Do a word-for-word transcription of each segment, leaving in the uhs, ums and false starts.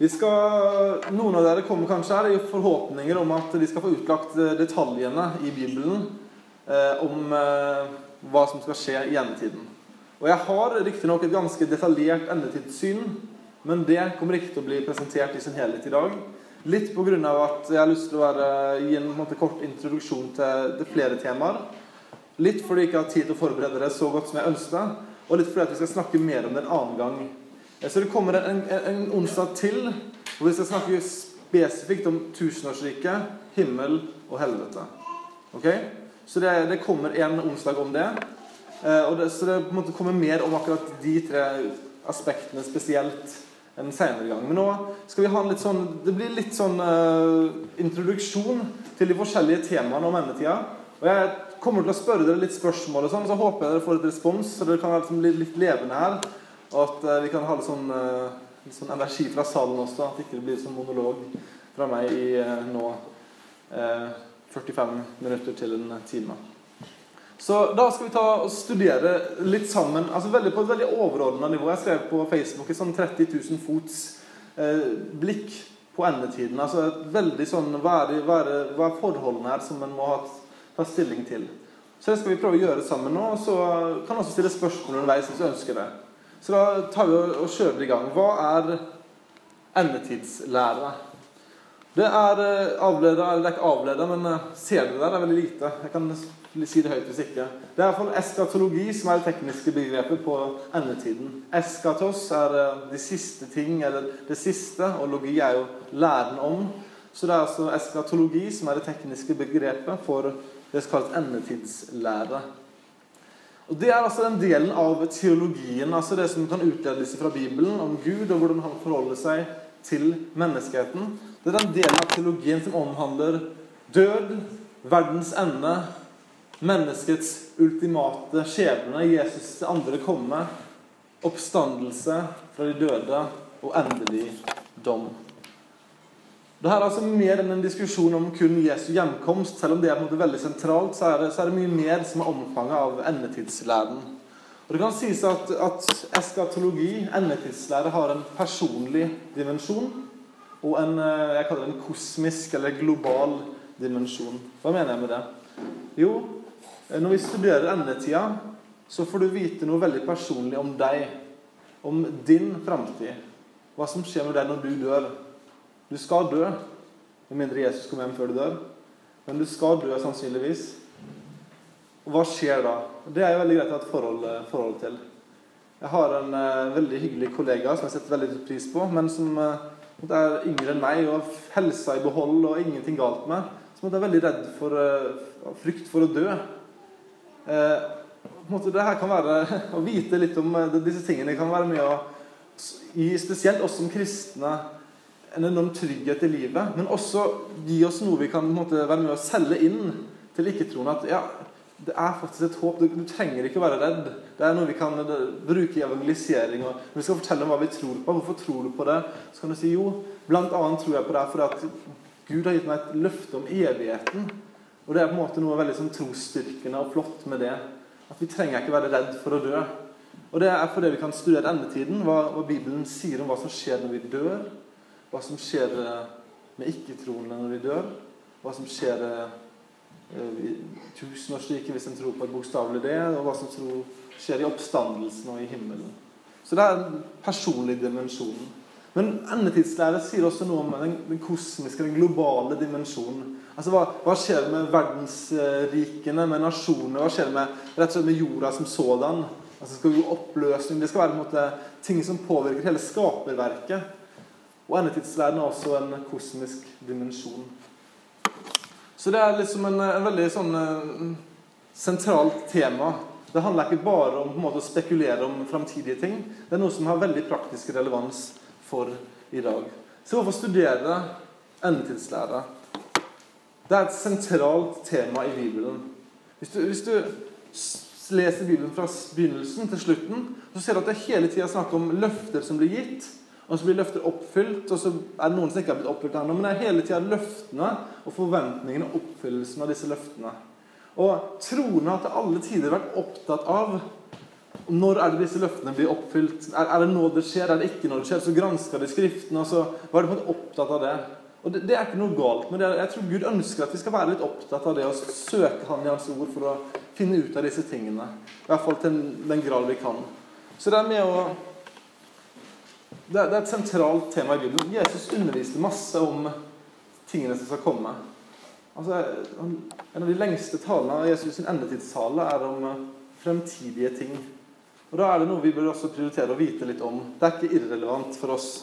Vi skal, noen av dere kommer kanskje her i forhåpninger om at de skal få utlagt detaljene i Bibelen eh, om eh, hva som skal skje i endetiden. Og jeg har riktig nok et ganske detaljert endetidssyn, men det kommer ikke til å bli presentert i sin helhet i dag. Litt på grunn av at jeg har lyst til å være, gi en, en måte, kort introduksjon til, til flere temaer. Litt fordi jeg ikke har tid til å forberede det så godt som jeg ønsker, og litt fordi at vi skal snakke mer om det en annen gang. Så det kommer en, en, en onsdag til, hvor vi skal snakke spesifikt om tusenårsriket, himmel og helvete. Ok? Så det, det kommer en onsdag om det, og det, så det på en måte kommer mer om akkurat de tre aspektene spesielt en senere gang. Men nå skal vi ha en litt sånn, det blir litt sånn uh, introduksjon til de forskjellige temaene om endetida. Og jeg kommer til å spørre dere litt spørsmål og sånn, så håper jeg dere får et respons, så dere kan liksom bli litt levende her. Og at uh, vi kan ha litt sånn, uh, litt sånn energi fra salen også, at det ikke blir sånn monolog fra meg i uh, nå uh, førtifem minutter til en time. Så da skal vi ta og studere litt sammen, altså veldig, på et veldig overordnet nivå. Jeg skrev på Facebook et sånn tretti tusen fots uh, blikk på endetiden. Altså et veldig sånn, hva er, det, hva er, det, hva er forholdene her som man må ha, ta stilling til. Så det skal vi prøve å gjøre sammen nå, og så kan vi også stille spørsmål underveis hvis du ønsker det. Så da tar vi og kjører i gang. Hva er endetidslære? Det er avledet, eller det er ikke avledet, men ser dere der, det er veldig lite. Jeg kan si det høyt hvis ikke. Det er i hvert fall eskatologi som er det tekniske begrepet på endetiden. Eskatos er de siste ting, eller det siste, og logi er jo læren om. Så det er altså eskatologi som er det tekniske begrepet for det som kalles endetidslære. Og det er altså den delen av teologien, altså det som kan utledes fra Bibelen om Gud og hvordan han forholder seg til menneskeheten. Det er den delen av teologien som omhandler død, verdens ende, menneskets ultimate skjebne, Jesus andre komme, oppstandelse fra de døde og endelig dom. Det her er altså mer enn en diskusjon om kun Jesu hjemkomst. Selv om det er på en måte veldig sentralt, så er det, så er det mye mer som er omfanget av endetidslæren. Og det kan sies at, at eskatologi, endetidslære, har en personlig dimensjon og en, jeg kaller det en kosmisk eller global dimensjon. Hva mener jeg med det? Jo, når vi studerer endetida, så får du vite noe veldig personlig om deg, om din fremtid. Hva som skjer med deg når du dør. Du skal dø, med mindre Jesus kommer hjem før du dør. Men du skal dø sannsynligvis. Og hva skjer da? Det er jo veldig greit å ha et forhold, forhold til. Jeg har en uh, veldig hyggelig kollega som jeg setter veldig pris på, men som uh, er yngre enn meg, og helsa i behold, og ingenting galt med. Som er veldig redd for uh, frykt for å dø. Uh, på en måte, det her kan være, å vite litt om uh, disse tingene, kan være med å gi spesielt oss som kristne en enorm trygghet i livet, men også gi oss noe vi kan på en måte, være med å selge inn til ikke-troende, at ja, det er faktisk et håp, du, du trenger ikke å være redd. Det er noe vi kan det, bruke i evangelisering, og når vi skal fortelle om hva vi tror på, hvorfor tror du på det, så kan du si jo, blant annet tror jeg på det, for at Gud har gitt meg et løfte om evigheten, og det er på en måte noe veldig sånn trosstyrkende og flott med det, at vi trenger ikke være redd for å dø. Og det er fordi vi kan studere endetiden, hva, hva Bibelen sier om hva som skjer når vi dør, hva som skjer med ikke-troende når de dør, hva som skjer i tusenårsriket hvis en tror på et bokstavelig det, og hva som tror, skjer i oppstandelsen og i himmelen. Så det er den personlige dimensjonen. Men endetidslære sier også noe om den, den kosmiske, den globale dimensjonen. Altså hva, hva skjer med verdensrikene, med nasjoner, hva skjer med, rett og slett med jorda som sådan? Altså det skal jo oppløsning, det skal være på en måte ting som påvirker hele skaperverket. Og endetidslæren er også en kosmisk dimensjon. Så det er liksom en, en veldig sånn uh, sentralt tema. Det handler ikke bare om på en måte, å spekulere om fremtidige ting. Det er noe som har veldig praktisk relevans for i dag. Så hvorfor studere endetidslære? Det er et sentralt tema i Bibelen. Hvis du, hvis du leser Bibelen fra begynnelsen til slutten, så ser du at det hele tiden snakker om løfter som blir gitt, og så blir løfter oppfylt, og så er det noen som ikke har blitt oppfylt ennå, men det er hele tiden løftene og forventningene og oppfyllelsen av disse løftene. Og troende har til alle tider vært opptatt av når er det disse løftene blir oppfylt? Er, er det nå det skjer? Er det ikke når det skjer? Så gransker de skriften, og så var det på en måte opptatt av det. Og det, det er ikke noe galt med det. Jeg tror Gud ønsker at vi skal være litt opptatt av det, og søke Han i Hans ord for å finne ut av disse tingene. I hvert fall til den grad vi kan. Så det er med å... Det er, det er et sentralt tema i Bibelen. Jesus underviste masse om tingene som skal komme. Altså, en av de lengste talene av Jesus sin endetidstale er om fremtidige ting. Og da er det noe vi bør også prioritere å vite litt om. Det er ikke irrelevant for oss.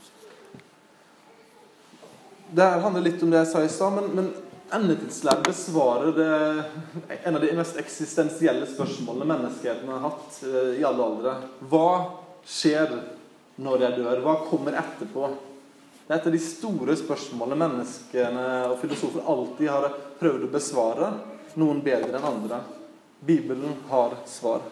Det handler litt om det jeg sa i stad, men, men endetidslære besvarer det, en av de mest eksistensielle spørsmålene menneskeheten har hatt uh, i alle aldre. Hva skjer når jeg dør? Hva kommer etterpå? Det er et av de store spørsmålene menneskene og filosofer alltid har prøvd å besvare, noen bedre enn andre. Bibelen har svar.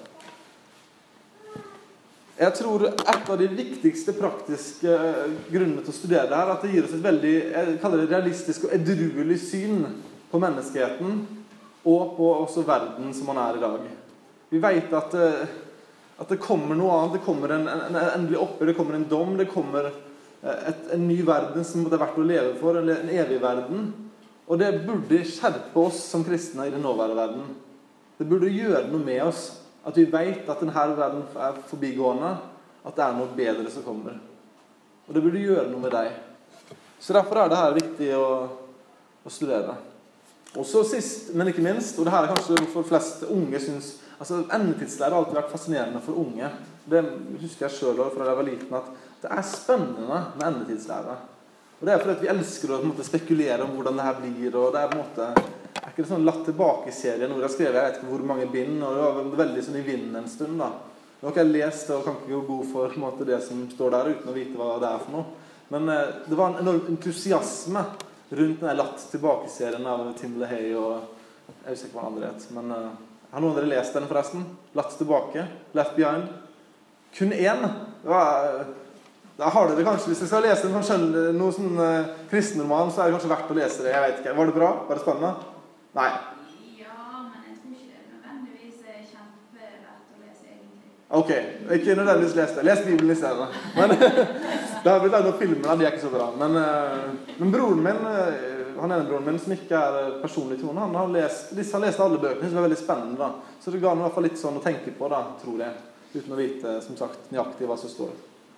Jeg tror et av de viktigste praktiske grunnene til å studere det her, at det gir oss et veldig, jeg kaller det realistisk og edruelig syn på menneskeheten, og på også verden som man er i dag. Vi vet at, at det kommer noe annet, det kommer en, en endelig oppe, det kommer en dom, det kommer et, en ny verden som det er verdt å leve for, en, en evig verden. Og det burde skjerpe oss som kristne i den nåværende verden. Det burde gjøre noe med oss, at vi vet at denne verden er forbigående, at det er noe bedre som kommer. Og det burde gjøre noe med deg. Så derfor er det her viktig å, å studere. Og så sist, men ikke minst, og det her er kanskje for flest unge synes, altså endetidslære har alltid vært fascinerende for unge. Det husker jeg selv fra da jeg var liten, at det er spennende med endetidslære. Og det er fordi at vi elsker å på en måte, spekulere om hvordan det her blir, og det er på en måte... Det er ikke en sånn latt tilbake-serie hvor jeg skrev, jeg vet ikke hvor mange bind, og det var veldig sånn i vinden en stund da. Nå har ikke jeg lest og kan ikke gå god for på en måte, det som står der uten å vite hva det er for noe. Men eh, det var en enorm entusiasme rundt denne latt tilbake-serien av Tim LaHaye og jeg vet ikke hva andre het. Men eh, har noen av dere lest den forresten? Latt tilbake, Left Behind. Kun én. Det var... Da har dere kanskje, hvis jeg skal lese en sånn, noe sånn uh, kristenroman, så er det kanskje verdt å lese det. Jeg vet ikke. Var det bra? Var det spennende? Nei. Ja, men jeg tror ikke det nødvendigvis er kjempeverdt å lese egentlig. Ok, ikke nødvendigvis lese det. Les Bibelen i stedet. Men det har blitt laget noen filmer, de er ikke så bra. Men, uh, men broren min, uh, han ene broren min som ikke er personlig tone, han har lest, han leste alle bøkene, som er veldig spennende da. Så det ga han i hvert fall litt sånn å tenke på da, tror jeg. Uten å vite, som sagt, nøyaktig hva som står.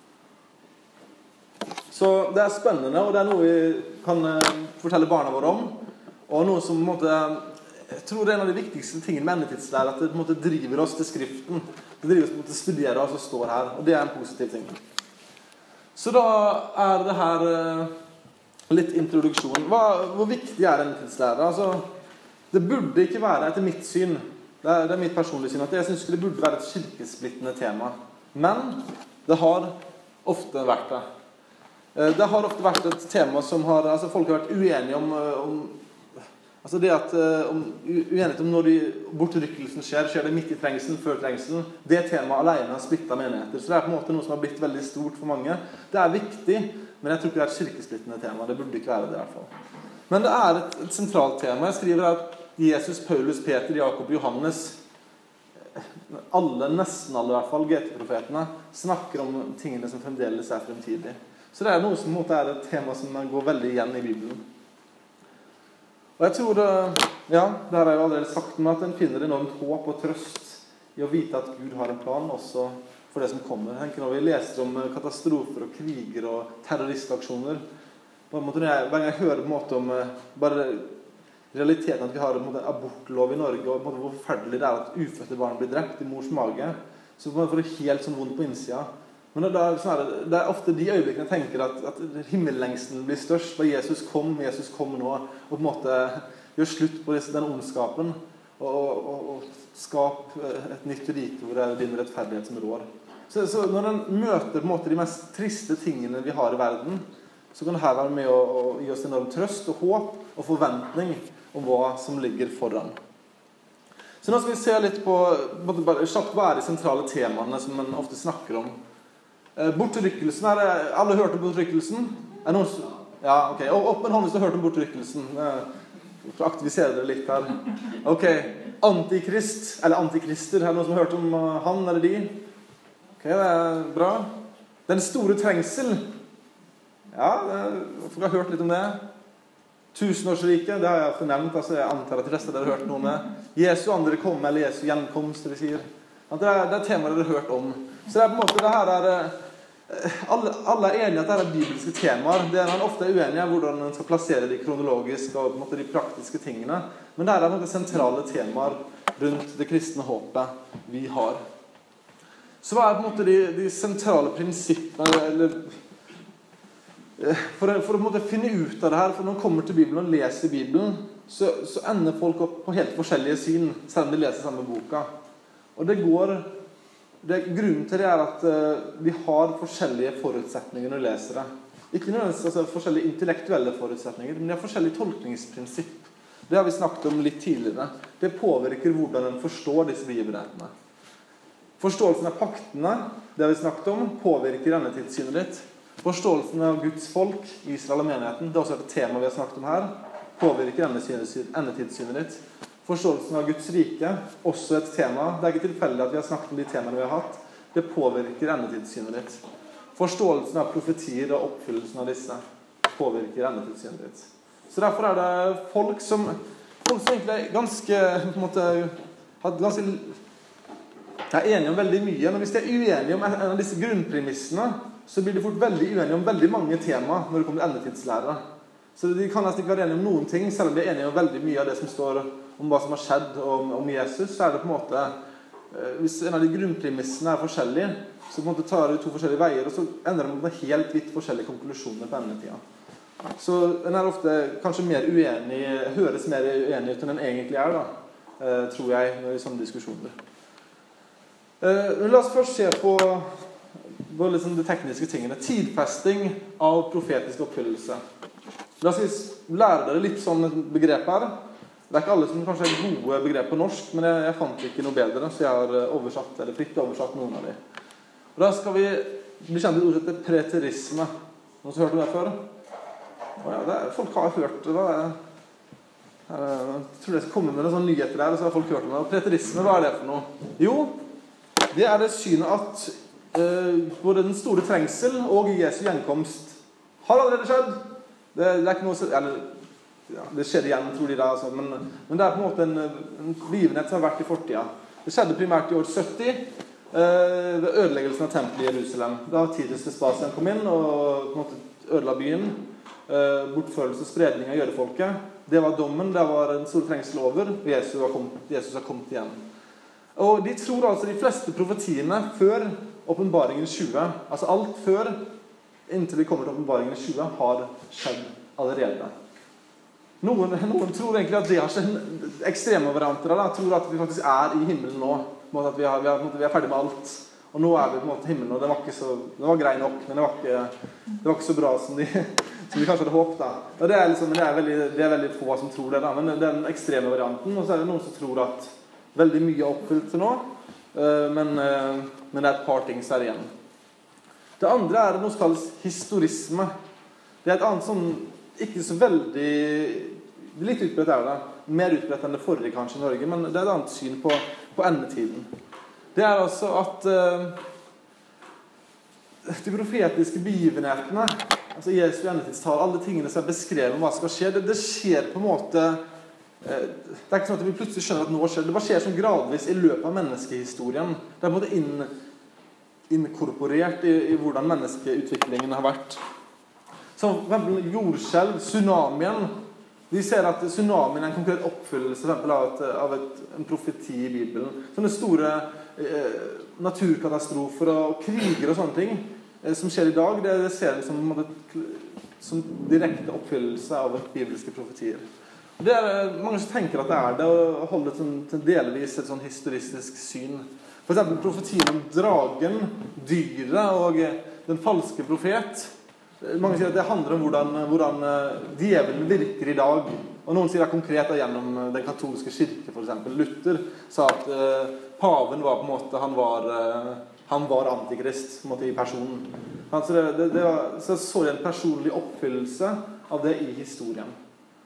Så det er spennende, og det er noe vi kan fortelle barna våre om. Og noe som på en måte, jeg tror det er en av de viktigste tingene med endetidslære, at det på en måte driver oss til skriften. Det driver oss til å studere hva som står her, og det er en positiv ting. Så da er det her litt introduksjon. Hva, hvor viktig er endetidslære? Altså, det burde ikke være, etter mitt syn, det er, det er mitt personlige syn, at jeg synes det burde være et kirkesplittende tema. Men det har ofte vært det. Det har ofte vært et tema som har, altså folk har vært uenige om, om altså det at, om, uenighet om når de, bortrykkelsen skjer, skjer det midt i trengselen, før trengselen, det temaet alene har splittet menigheter. Så det er på en måte noe som har blitt veldig stort for mange. Det er viktig, men jeg tror ikke det er et kirkesplittende tema. Det burde ikke være det i hvert fall. Men det er et, et sentralt tema. Jeg skriver at Jesus, Paulus, Peter, Jakob, Johannes, alle, nesten alle i hvert fall, G T-profetene, snakker om tingene som fremdeles er fremtidig. Så det er noe som er et tema som går veldig igjen i Bibelen. Og jeg tror, ja, det har jeg allerede sagt, men at en finner enormt håp og trøst i å vite at Gud har en plan også for det som kommer. Jeg tenker når vi leser om katastrofer og kriger og terroristaksjoner, på en måte, hver gang jeg hører på en måte om bare realiteten at vi har en måte, abortlov i Norge, og på en måte, hvor forferdelig det er at ufødte barn blir drept i mors mage, så på en måte får det helt sånn vondt på innsida. Men det er, sånn er det, det er ofte de øyeblikkene jeg tenker at, at himmellengselen blir størst, for Jesus kom, Jesus kom nå, og på en måte gjør slutt på den ondskapen, og, og, og skap et nytt rike hvor det er din rettferdighet som rår. Så, så når en møter på en måte de mest triste tingene vi har i verden, så kan det her være med å, å gi oss enorm trøst og håp og forventning om hva som ligger foran. Så nå skal vi se litt på, bare kjapt hva er de sentrale temaene som man ofte snakker om. Bortrykkelsen, er det, alle har hørt om bortrykkelsen? Er noen, ja, ok, opp med en hånd hvis du har hørt om bortrykkelsen. for å aktivisere det litt her. Ok, antikrist, eller antikrister, er det noen som har hørt om han eller de? Ok, det er bra. Den store trengsel. Ja, folk har hørt litt om det. Tusenårsriket, det har jeg ofte nevnt, altså jeg antar at de fleste dere har hørt noe med. Jesu andre komme, eller Jesu gjenkomst, det vi sier. Det er, det er temaer dere har hørt om. Så det er på en måte, det her er, alle, alle er enige at det er bibelske temaer. Det er man ofte er uenige om hvordan man skal plassere de kronologiske og på en måte, de praktiske tingene. Men det er noen sentrale temaer rundt det kristne håpet vi har. Så hva er på en måte de, de sentrale prinsippene, eller For, for å måtte finne ut av det her, for når man kommer til Bibelen og leser Bibelen, så, så ender folk opp på helt forskjellige syn, selv om de leser samme boka. Og det går, det, grunnen til det er at uh, vi har forskjellige forutsetninger når vi leser det. Ikke nødvendigvis altså, forskjellige intellektuelle forutsetninger, men det er forskjellige tolkningsprinsipp. Det har vi snakket om litt tidligere. Det påvirker hvordan en forstår disse bibelretene. Forståelsen av paktene, det har vi snakket om, påvirker endetidssynet ditt. Forståelsen av Guds folk, Israel og menigheten, det er også et tema vi har snakket om her, påvirker endetidssynet ditt. Forståelsen av Guds rike, også et tema. Det er ikke tilfeldig at vi har snakket om de temaene vi har hatt. Det påvirker endetidssynet ditt. Forståelsen av profetier og oppfyllelsen av disse påvirker endetidssynet ditt. Så derfor er det folk som, folk som egentlig er ganske, på en måte, har ganske, er enige om veldig mye. Men hvis de er uenige om en av disse grunnpremissene, så blir de fort veldig uenige om veldig mange tema når det kommer til endetidslære. Så de kan nesten ikke være enige om noen ting, selv om de er enige om veldig mye av det som står om hva som har skjedd om, om Jesus, så er det på en måte, hvis en av de grunnpremissene er forskjellige, så på en måte tar de to forskjellige veier, og så ender de med helt vidt forskjellige konklusjoner på endetida. Så en er ofte kanskje mer uenig, høres mer uenig ut enn den egentlig er, da, tror jeg, i sånne diskusjoner. Men la oss først se på liksom de tekniske tingene. Tidfesting av profetisk oppfyllelse. La oss lære dere litt sånn begrep her. Det er ikke alle som kanskje er gode begrep på norsk, men jeg, jeg fant ikke noe bedre, så jeg har oversatt, eller fritt oversatt noen av de. Og da skal vi bli kjent i ordet preterisme. Noen som har hørt om det før? Å ja, det er, folk har hørt det. Jeg tror jeg skal komme med noen sånne nyheter der, så har folk hørt om det. Og preterisme, hva er det for noe? Jo, det er det synet at Uh, både den store trengsel og Jesu gjenkomst har allerede skjedd. Det, det er ikke noe eller, ja, det skjedde igjen, tror de da altså. men, men det er på en måte en, en begivenhet som har vært i fortida. Det skjedde primært i år sytti uh, ved ødeleggelsen av tempelet i Jerusalem. Da Titus Vespasian kom inn og på en måte ødela byen. uh, bortførelse og spredning av jødefolket. Det var dommen, det var en stor trengsel over, og Jesus har kommet, Jesus har kommet igjen. Og de tror altså de fleste profetiene før åpenbaringen tjue, altså alt før, inntil vi kommer til åpenbaringen tjue, har skjedd allerede. Noen, noen tror egentlig at det har skjedd ekstreme varianter, da, tror at vi faktisk er i himmelen nå, at vi, har, vi, har, vi er ferdig med alt, og nå er vi på en måte i himmelen, og det var, ikke så, det var grei nok, men det var ikke, det var ikke så bra som de, som de kanskje hadde håpet. Da. Og det er, liksom, det, er veldig, det er veldig få som tror det, da, men det er den ekstreme varianten, og så er det noen som tror at veldig mye er oppfylt til nå, men, men det er et par ting som er igjen. Det andre er noe som kalles historisme. Det er et annet som ikke så veldig litt utbredt er det, mer utbredt enn det forrige kanskje i Norge, men det er et annet syn på, på endetiden. Det er altså at uh, de profetiske begivenhetene, altså Jesu endetidstall, alle tingene som er beskrevet om hva skal skje, det, det skjer på en måte. Det er ikke sånn at vi plutselig skjønner at noe skjer. Det bare skjer sånn gradvis i løpet av menneskehistorien. Det er på en måte inn, inkorporert i, i hvordan menneskeutviklingen har vært. Så for eksempel jordskjelv, tsunamien. Vi ser at tsunamien er en konkret oppfyllelse for eksempel, av, et, av et, en profeti i Bibelen. Sånne store eh, naturkatastrofer og kriger og sånne ting eh, som skjer i dag, det, det ser vi som, som direkte oppfyllelse av bibelske profetier. Det er mange som tenker at det er det, og holder til delvis et sånn historistisk syn. For eksempel profetien om dragen, dyret og den falske profet. Mange sier at det handler om hvordan, hvordan djevelen virker i dag. Og noen sier det konkret gjennom den katolske kirke, for eksempel. Luther sa at uh, paven var på en måte, han var, uh, han var antikrist på en måte, i personen. Altså det, det, det var, så så jeg en personlig oppfyllelse av det i historien.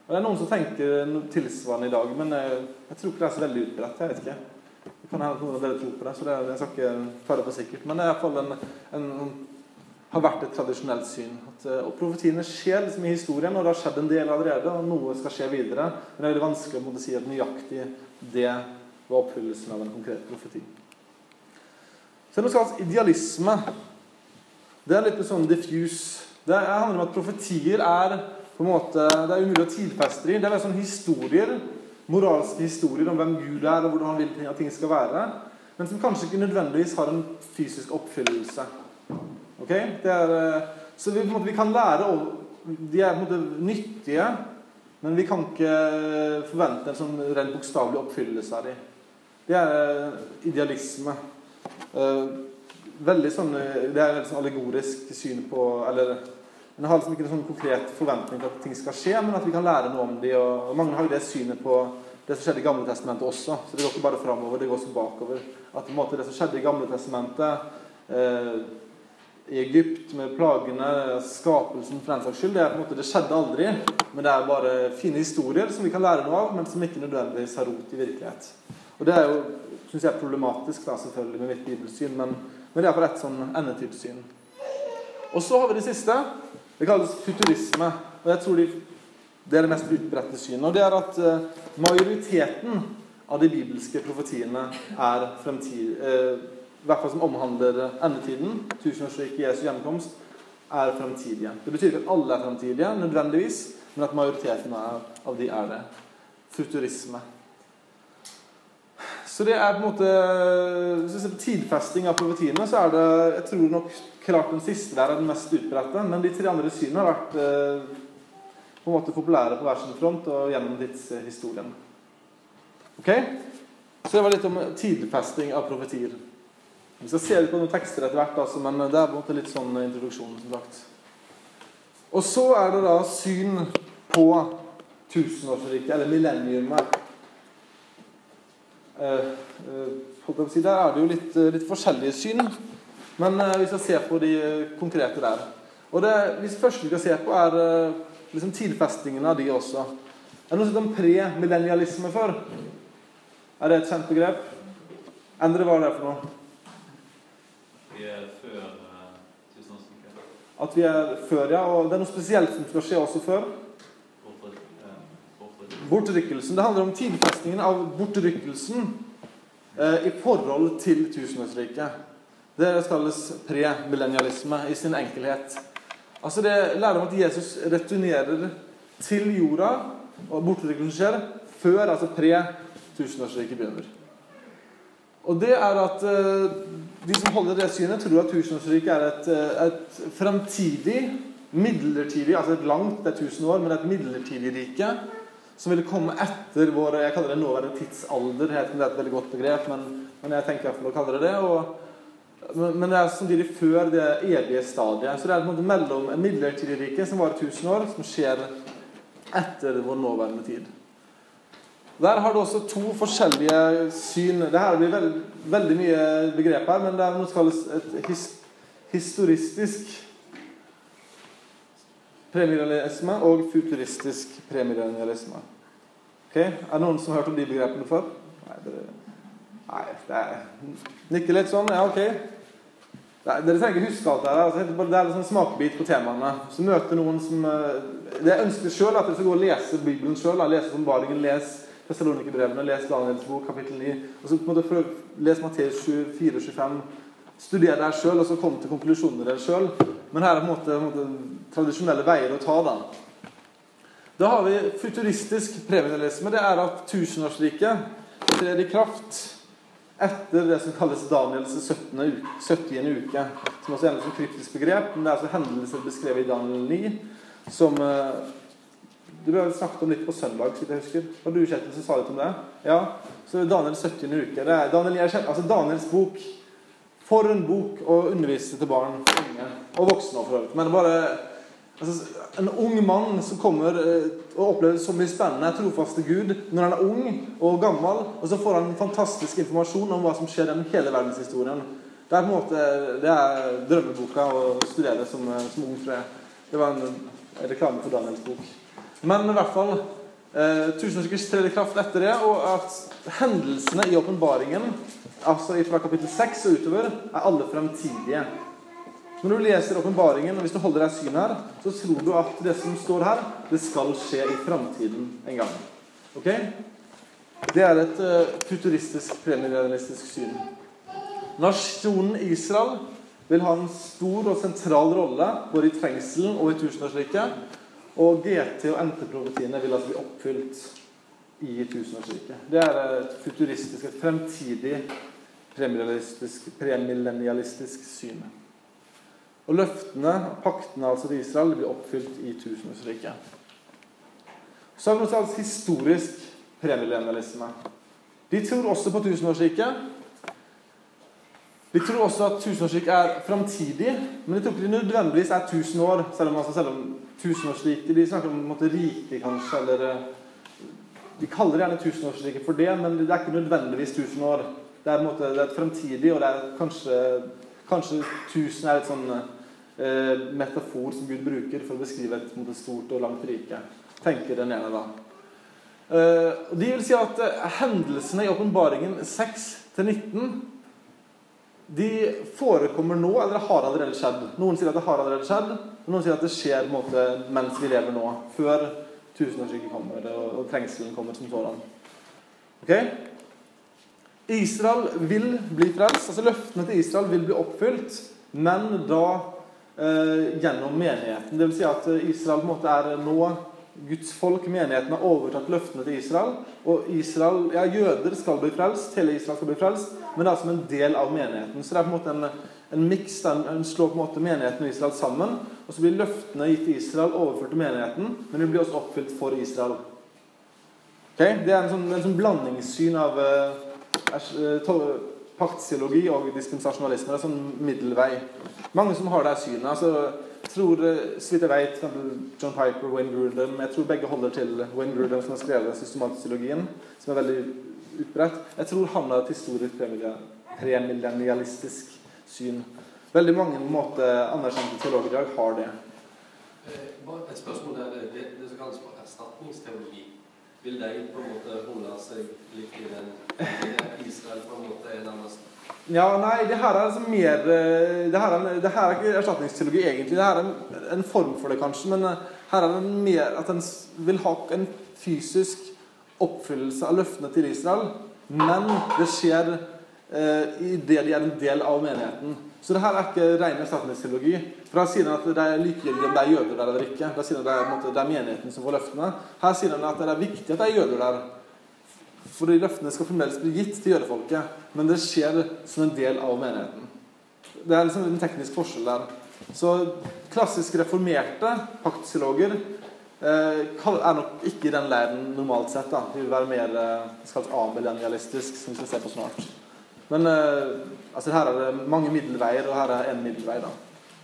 Og det er noen som tenker noe tilsvarende i dag, men jeg, jeg tror ikke det er så veldig utbredt, jeg vet ikke. Det kan hende at noen av dere tror på det, så det er, jeg skal ikke ta det på sikkert. Men det er i hvert fall en, en, har vært et tradisjonelt syn. At, og profetiene skjer liksom i historien, og det har skjedd en del allerede, og noe skal skje videre. Men det er veldig vanskelig å måtte si at nøyaktig det var oppfyllelsen av en konkret profeti. Så det er noe slags idealisme. Det er litt sånn diffus. Det handler om at profetier er på en måte, det er umulig å tidfeste i. Det er sånn historier, moralske historier om hvem Gud er og hvordan han vil at ting skal være, men som kanskje ikke nødvendigvis har en fysisk oppfyllelse. Ok? Det er, så vi, på en måte, vi kan lære de er på en måte nyttige, men vi kan ikke forvente en sånn rent bokstavelig oppfyllelse av dem. Det er idealisme. Veldig sånn, det er et sånn allegorisk syn på, eller men det har liksom ikke en sånn konkret forventning til at ting skal skje, men at vi kan lære noe om det, og mange har jo det synet på det som skjedde i Gamle Testamentet også, så det går ikke bare fremover, det går også bakover. At på en måte det som skjedde i Gamle Testamentet, eh, i Egypt med plagene, skapelsen for den saks skyld, det er på en måte, det skjedde aldri, men det er bare fine historier som vi kan lære noe av, men som ikke nødvendigvis har rot i virkelighet. Og det er jo, synes jeg, problematisk da, selvfølgelig, med mitt bibelsyn, men, men det er for et sånn endetidssyn. Og så har vi det siste. Det kalles futurisme, og jeg tror de, det er det mest utbredte synet. Og det er at uh, majoriteten av de bibelske profetiene er fremtid, uh, i hvert fall som omhandler endetiden, tusenårsriket Jesu gjenkomst, er fremtidige. Det betyr ikke at alle er fremtidige, nødvendigvis, men at majoriteten av, av de er det. Futurisme. Så det er på en måte, hvis vi ser på tidfesting av profetiene, så er det, jeg tror nok klart den siste der er den mest utbredte, men de tre andre synene har vært eh, på en måte populære på hver sin front og gjennom tidshistorien. Ok? Så det var litt om tidfesting av profetier. Vi skal se litt på noen tekster etter hvert, altså, men det er på en måte litt sånn introduksjon, som sagt. Og så er det da syn på tusenårsriket, eller millenniumet. Uh, uh, si, der er det jo litt, uh, litt forskjellige syn, men uh, vi skal se på de uh, konkrete der. Og det vi først vi skal se på er uh, liksom tidfestingen av de også. Er det noe som heter pre-millennialisme før? Er det et kjent begrep? Endre, hva er det for noe? Vi er før uh, tusenårsriket. At vi er før, ja, og det er noe spesielt som skal skje også før. Bortrykkelsen. Det handler om tidfestingen av bortrykkelsen eh, i forhold til tusenårsriket. Det kalles pre-millennialisme i sin enkelhet. Altså det lærer om at Jesus returnerer til jorda, og bortrykkelsen skjer før, altså pre-tusenårsriket begynner. Og det er at eh, de som holder det synet tror at tusenårsriket er et, et fremtidig, midlertidig, altså et langt, det er tusen år, men et midlertidig rike, som ville komme etter vår, jeg kaller det nåværende tidsalder, det er et veldig godt begrep, men, men jeg tenker i hvert fall å kalle det det, og, men, men det er samtidig før det evige stadiet, så det er på en måte mellom en midlertidig rike som var tusen år, som skjer etter vår nåværende tid. Der har du også to forskjellige syn, det her blir veld, veldig mye begrep her, men det er noe som kalles et his, historistisk premillennialisme og futuristisk premillennialisme. Ok? Er det noen som har hørt om de begrepene før? Nei, det, nei, det er nikker litt sånn, ja, ok. Nei, dere trenger ikke huske alt det her, altså, det er en sånn smakbit på temaene. Så møter noen som, det er ønskelig selv at dere skal gå og lese Bibelen selv, lese Åpenbaringen, lese Thessalonikerbrevene, lese Daniels bok, kapittel ni, og så på en måte lese Matteus tjuefire tjuefem, studere der selv, og så komme til konklusjoner der selv. Men her er på en måte, på en måte tradisjonelle veier å ta da. Da har vi futuristisk premillennialisme. Det er at tusenårsriket trer i kraft etter det som kalles Daniels syttiende uke, som også er en sånn kryptisk begrep, men det er altså hendelser beskrevet i Daniel ni, som du ble snakket om litt på søndag, så jeg husker. Var du Kjetil som sa litt om det? Ja, så Daniels syttiende uke. Det er Daniel, altså Daniels bok. For en bok å undervise til barn, unge og voksne for øvrig. Men bare altså, en ung mann som kommer og opplever så mye spennende, trofaste Gud, når han er ung og gammel, og så får han fantastisk informasjon om hva som skjer gjennom hele verdenshistorien. Det er på en måte, det er drømmeboka å studere som, som ung, tror jeg. Det var en reklame for Daniels bok. Men i hvert fall, eh, tusenårsriket trer i kraft etter det, og at hendelsene i åpenbaringen, altså fra kapittel seks og utover, er alle fremtidige. Når du leser åpenbaringen, og hvis du holder deg syn her, så tror du at det som står her, det skal skje i fremtiden en gang. Ok? Det er et uh, futuristisk, premillennialistisk syn. Nasjonen Israel vil ha en stor og sentral rolle, både i trengselen og i tusenårsriket, og G T og N T-profetiene vil altså bli oppfylt i tusenårsriket. Det er et futuristisk, et fremtidig premillennialistisk, premillennialistisk syn. Og løftene, paktene altså til Israel, blir oppfylt i tusenårsriket. Så har vi noe sånn historisk premillennialisme. De tror også på tusenårsriket. De tror også at tusenårsriket er fremtidig, men de tror ikke det nødvendigvis er tusen år, selv om, altså, selv om tusenårsriket, de snakker om en måte rike kanskje, eller de kaller det gjerne tusenårsriket for det, men det er ikke nødvendigvis tusen år. Det er, en måte, det er et fremtidig, og det er kanskje, kanskje tusen er et sånn eh, metafor som Gud bruker for å beskrive et måte, stort og langt rike. Tenker den ene da. Uh, de vil si at uh, hendelsene i åpenbaringen seks til nitten de forekommer nå, eller har allerede skjedd. Noen sier at det har allerede skjedd, og noen sier at det skjer måte, mens vi lever nå, før tusenårsriket kommer og, og trengselen kommer som sådan. Ok? Israel vil bli frelst, altså løftene til Israel vil bli oppfylt, men da uh, gjennom menigheten. Det vil si at Israel på en måte er nå Guds folk, menigheten, har overtatt løftene til Israel, og Israel, ja, jøder skal bli frelst, hele Israel skal bli frelst, men det er som en del av menigheten. Så det er på en måte en, en mix, en, en slår på en måte menigheten og Israel sammen, og så blir løftene gitt til Israel overført til menigheten, men det blir også oppfylt for Israel. Okay? Det er en sånn, en sånn blandingssyn av uh, paktteologi og dispensasjonalisme, det er sånn middelvei. Mange som har det synet, altså tror, så vidt jeg vet, John Piper, Wayne Grudem, jeg tror begge holder til Wayne Grudem som har skrevet systematisk-teologien, som er veldig utbredt. Jeg tror han har et historisk premillennialistisk syn. Veldig mange måte anerkjente teologer i dag har det. Bare et spørsmål der, det, det som kalles for erstatningsteologi. Vil de på en måte holde seg litt i den Israel på en måte er nærmest? Ja, nei, det her er altså mer det her er, det her er ikke erstatningsteologi egentlig, det her er en, en form for det kanskje, men her er det mer at en vil ha en fysisk oppfyllelse av løftene til Israel, men det skjer eh, i det de er en del av menigheten. Så det her er ikke ren erstatningsteologi. For her sier han at det er likegyldig om det er jøder der eller ikke. Der sier han at det er, måte, det er menigheten som får løftene. Her sier han at det er viktig at det er jøder der. Fordi løftene skal fremdeles bli gitt til jødefolket, men det skjer som en del av menigheten. Det er liksom en teknisk forskjell der. Så klassisk reformerte paktteologer eh, er nok ikke i den leiren normalt sett. Da. De vil være mer eh, amillennialistisk, som vi skal se på snart. Men eh, altså her er det mange middelveier, og her er en middelvei da.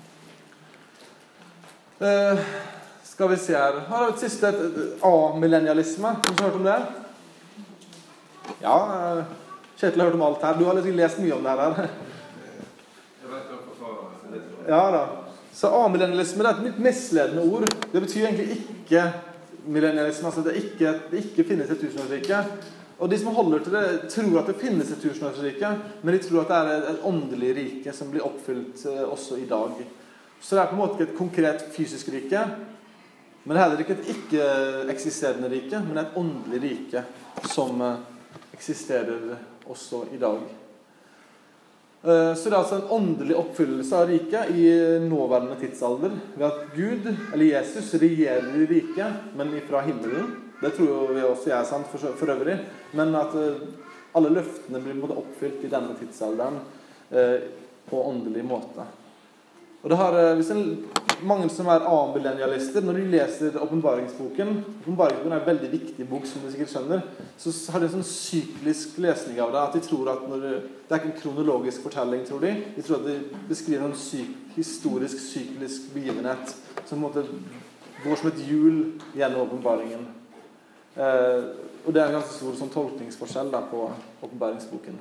Eh, skal vi se her. Her har vi et siste amillennialisme. Har du hørt om det? Ja, Kjetil har hørt om alt her. Du har liksom lest mye om det her. Jeg vet ikke hva litt. Ja da. Så amillennialisme, det er et litt misledende ord. Det betyr egentlig ikke millennialisme, altså det ikke, det ikke finnes et tusenårsrike. Og de som holder til det, tror at det finnes et tusenårsrike, men de tror at det er et åndelig rike som blir oppfylt også i dag. Så det er på en måte ikke et konkret fysisk rike, men det er heller ikke et ikke-eksisterende rike, men et åndelig rike som eksisterer også i dag. Så det er altså en åndelig oppfyllelse av riket i nåværende tidsalder, ved at Gud, eller Jesus, regjerer i riket, men fra himmelen. Det tror vi også jeg er sant for, for øvrig, men at alle løftene blir måte, oppfylt i denne tidsalderen eh, på åndelig måte. Og det har, hvis en, mange som er amillennialister, når de leser åpenbaringsboken, åpenbaringsboken er en veldig viktig bok, som de sikkert skjønner, så har de en sånn syklisk lesning av det, at de tror at når det, det er ikke en kronologisk fortelling, tror de. De tror at de beskriver en syk, historisk, syklisk begivenhet, som på en måte går som et hjul gjennom åpenbaringen. Eh, og det er en ganske stor sånn, tolkningsforskjell da, på åpenbaringsboken.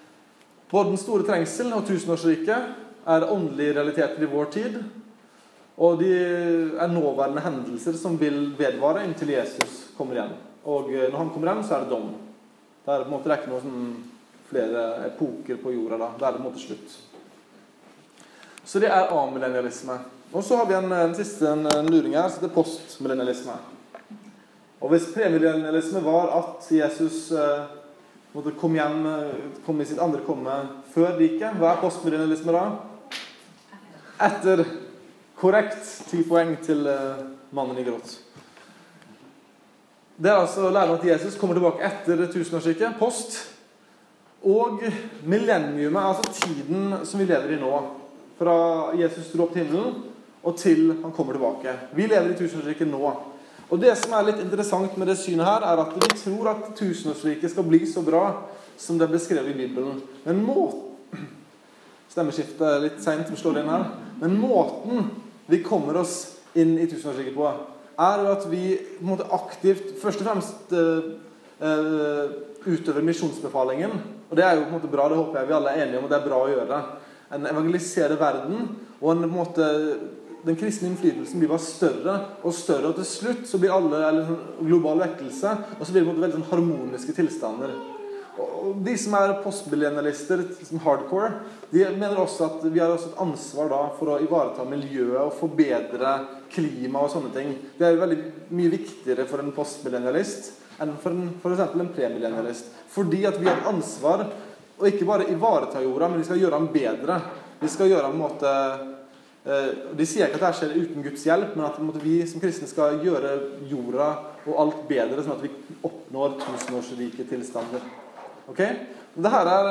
Både den store trengsel og tusenårsriket er åndelige realiteter i vår tid. Og de er nåværende hendelser som vil vedvare inntil Jesus kommer igjen. Og når han kommer igjen, så er det dom. Det er på en måte det er ikke noe sånn flere epoker på jorda da. Det er på en måte slutt. Så det er amillennialisme. Og så har vi en, en siste en, en luring her, så det er postmillennialisme. Og hvis premillennialisme var at Jesus eh, måtte komme hjem, komme i sitt andre komme før riket, hva er postmillennialisme da? Etter korrekt ti poeng til eh, mannen i grått. Det er altså læren at Jesus kommer tilbake etter tusenårsriket, post, og millenniumet, altså tiden som vi lever i nå, fra Jesus dro opp til himmelen, og til han kommer tilbake. Vi lever i tusenårsriket nå. Og det som er litt interessant med det synet her, er at vi tror at tusenårsriket skal bli så bra som det ble skrevet i Bibelen. Men måten, stemmeskiftet er litt sent som slår inn her, men måten vi kommer oss inn i tusenårsriket på, er at vi på en måte aktivt, først og fremst uh, utøver misjonsbefalingen. Og det er jo på en måte bra, det håper jeg vi alle er enige om, og det er bra å gjøre. En evangelisere verden, og en, på en måte, den kristne innflytelsen blir bare større og større, og til slutt så blir alle eller, global vekkelse, og så blir det på en måte veldig sånn harmoniske tilstander. Og de som er postmillennialister, som hardcore, de mener også at vi har også et ansvar da for å ivareta miljøet og forbedre klima og sånne ting. Det er veldig mye viktigere for en postmillennialist enn for, en, for eksempel en premillennialist. Fordi at vi har et ansvar å ikke bare ivareta jorda, men vi skal gjøre den bedre. Vi skal gjøre den på en måte... Eh, de sier ikke at det skjer uten Guds hjelp, men at måte, vi som kristne skal gjøre jorda og alt bedre, sånn at vi oppnår tusenårsrike tilstander. Ok? Det her er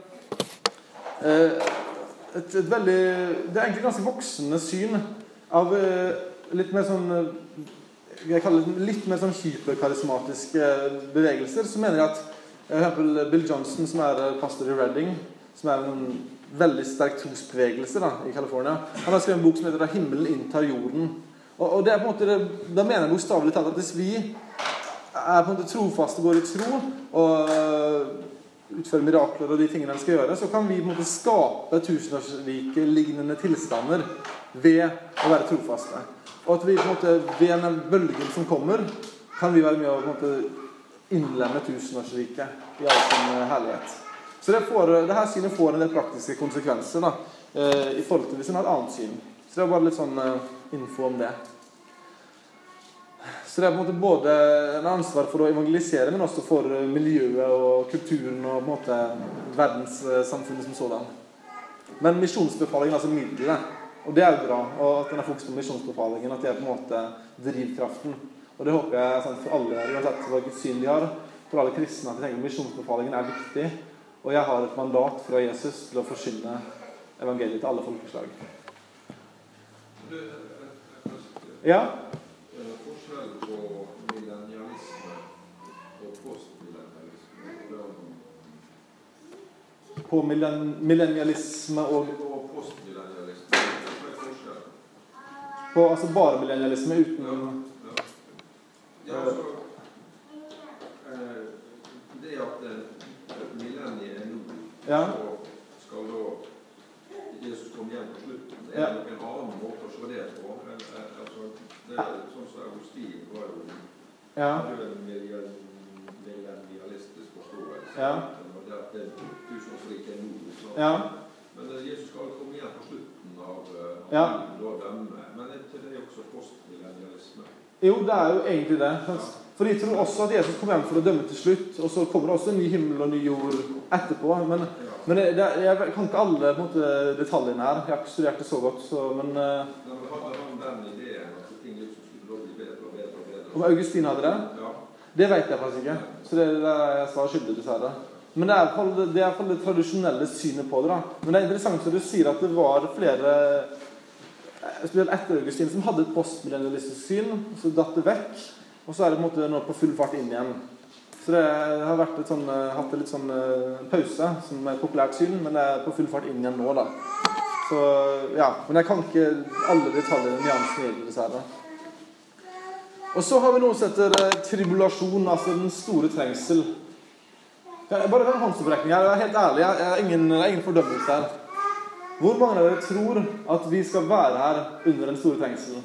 eh, et, et veldig... Det er egentlig ganske voksende syn av eh, litt mer sånn... Jeg kaller det litt mer sånn hyperkarismatiske bevegelser. Så mener jeg at for eksempel Bill Johnson, som er pastor i Redding, som er en veldig sterk trosbevegelse da, i California, han har skrevet en bok som heter «Da himmelen inntar jorden». Og, og det er på en måte, det, da mener jeg bokstavelig talt at hvis vi er på en måte trofaste, går i tro, og utfører mirakler og de tingene de skal gjøre, så kan vi på en måte skape tusenårsrike lignende tilstander ved å være trofaste. Og at vi på en måte, ved en bølgen som kommer, kan vi være med å på en måte innlemme tusenårsriket i all sin herlighet. Så det, får, det her synet får en del praktiske konsekvenser da, eh, i forhold til hvis en har et annet syn. Så det er bare litt sånn eh, info om det. Så det er på en måte både en ansvar for å evangelisere, men også for miljøet og kulturen og på en måte verdenssamfunnet som sådan. Men misjonsbefalingen, altså middelet, og det er jo bra, og at den er fokus på misjonsbefalingen, at det er på en måte drivkraften. Og det håper jeg sant, for alle, uansett hva Guds syn de har, for alle kristne, at de tenker at misjonsbefalingen er viktig, og jeg har et mandat fra Jesus til å forsyne evangeliet til alle folkeslag. Ja? Forskjell på millennialisme og postmillennialisme. På millen, millennialisme og... Og postmillennialisme. Hva er forskjell? På, altså bare millennialisme uten... Ja, altså, eh, det at millenniet er nå, ja. så skal da Jesus komme hjem på slutten. Det er Ja. nok en annen måte å se det på. Altså, det er sånn som Augustin var jo, Ja. var jo en millennialistisk forståelse. Ja. Og det at det er tusenårsriket er nå. Så. Ja. Men Jesus skal komme hjem på slutten av, av Ja. da dømme. Men det er også postmillennialisme. Jo, det er jo egentlig det. For de tror også at Jesus kommer hjem for å dømme til slutt, og så kommer det også en ny himmel og ny jord etterpå. Men, men det, jeg kan ikke alle på en måte, detaljene her. Jeg har ikke studert det så godt, så, men... Nei, men hadde han den ideen at ting liksom skulle bli bedre og bedre og bedre? Om Augustin hadde det? Ja. Det vet jeg faktisk ikke. Så det er det jeg svarer skyldig til seg det. Men det er i hvert fall det, er det tradisjonelle synet på det da. Men det er interessant som du sier at det var flere... Spesielt etter Augustin som hadde et postmillennialistisk syn, så datt det vekk, og så er det på en måte nå på full fart inn igjen. Så det har vært et sånn, hatt en litt sånn pause, som er et populært syn, men det er på full fart inn igjen nå da. Så ja, men jeg kan ikke alle detaljer i nyansen i det, dessverre. Og så har vi noe som heter tribulasjon, altså den store trengsel. Jeg bare en håndsopprekning her, jeg er helt ærlig, jeg har ingen, ingen fordømmelse her. Hvor mange av dere tror at vi skal være her under den store trengselen?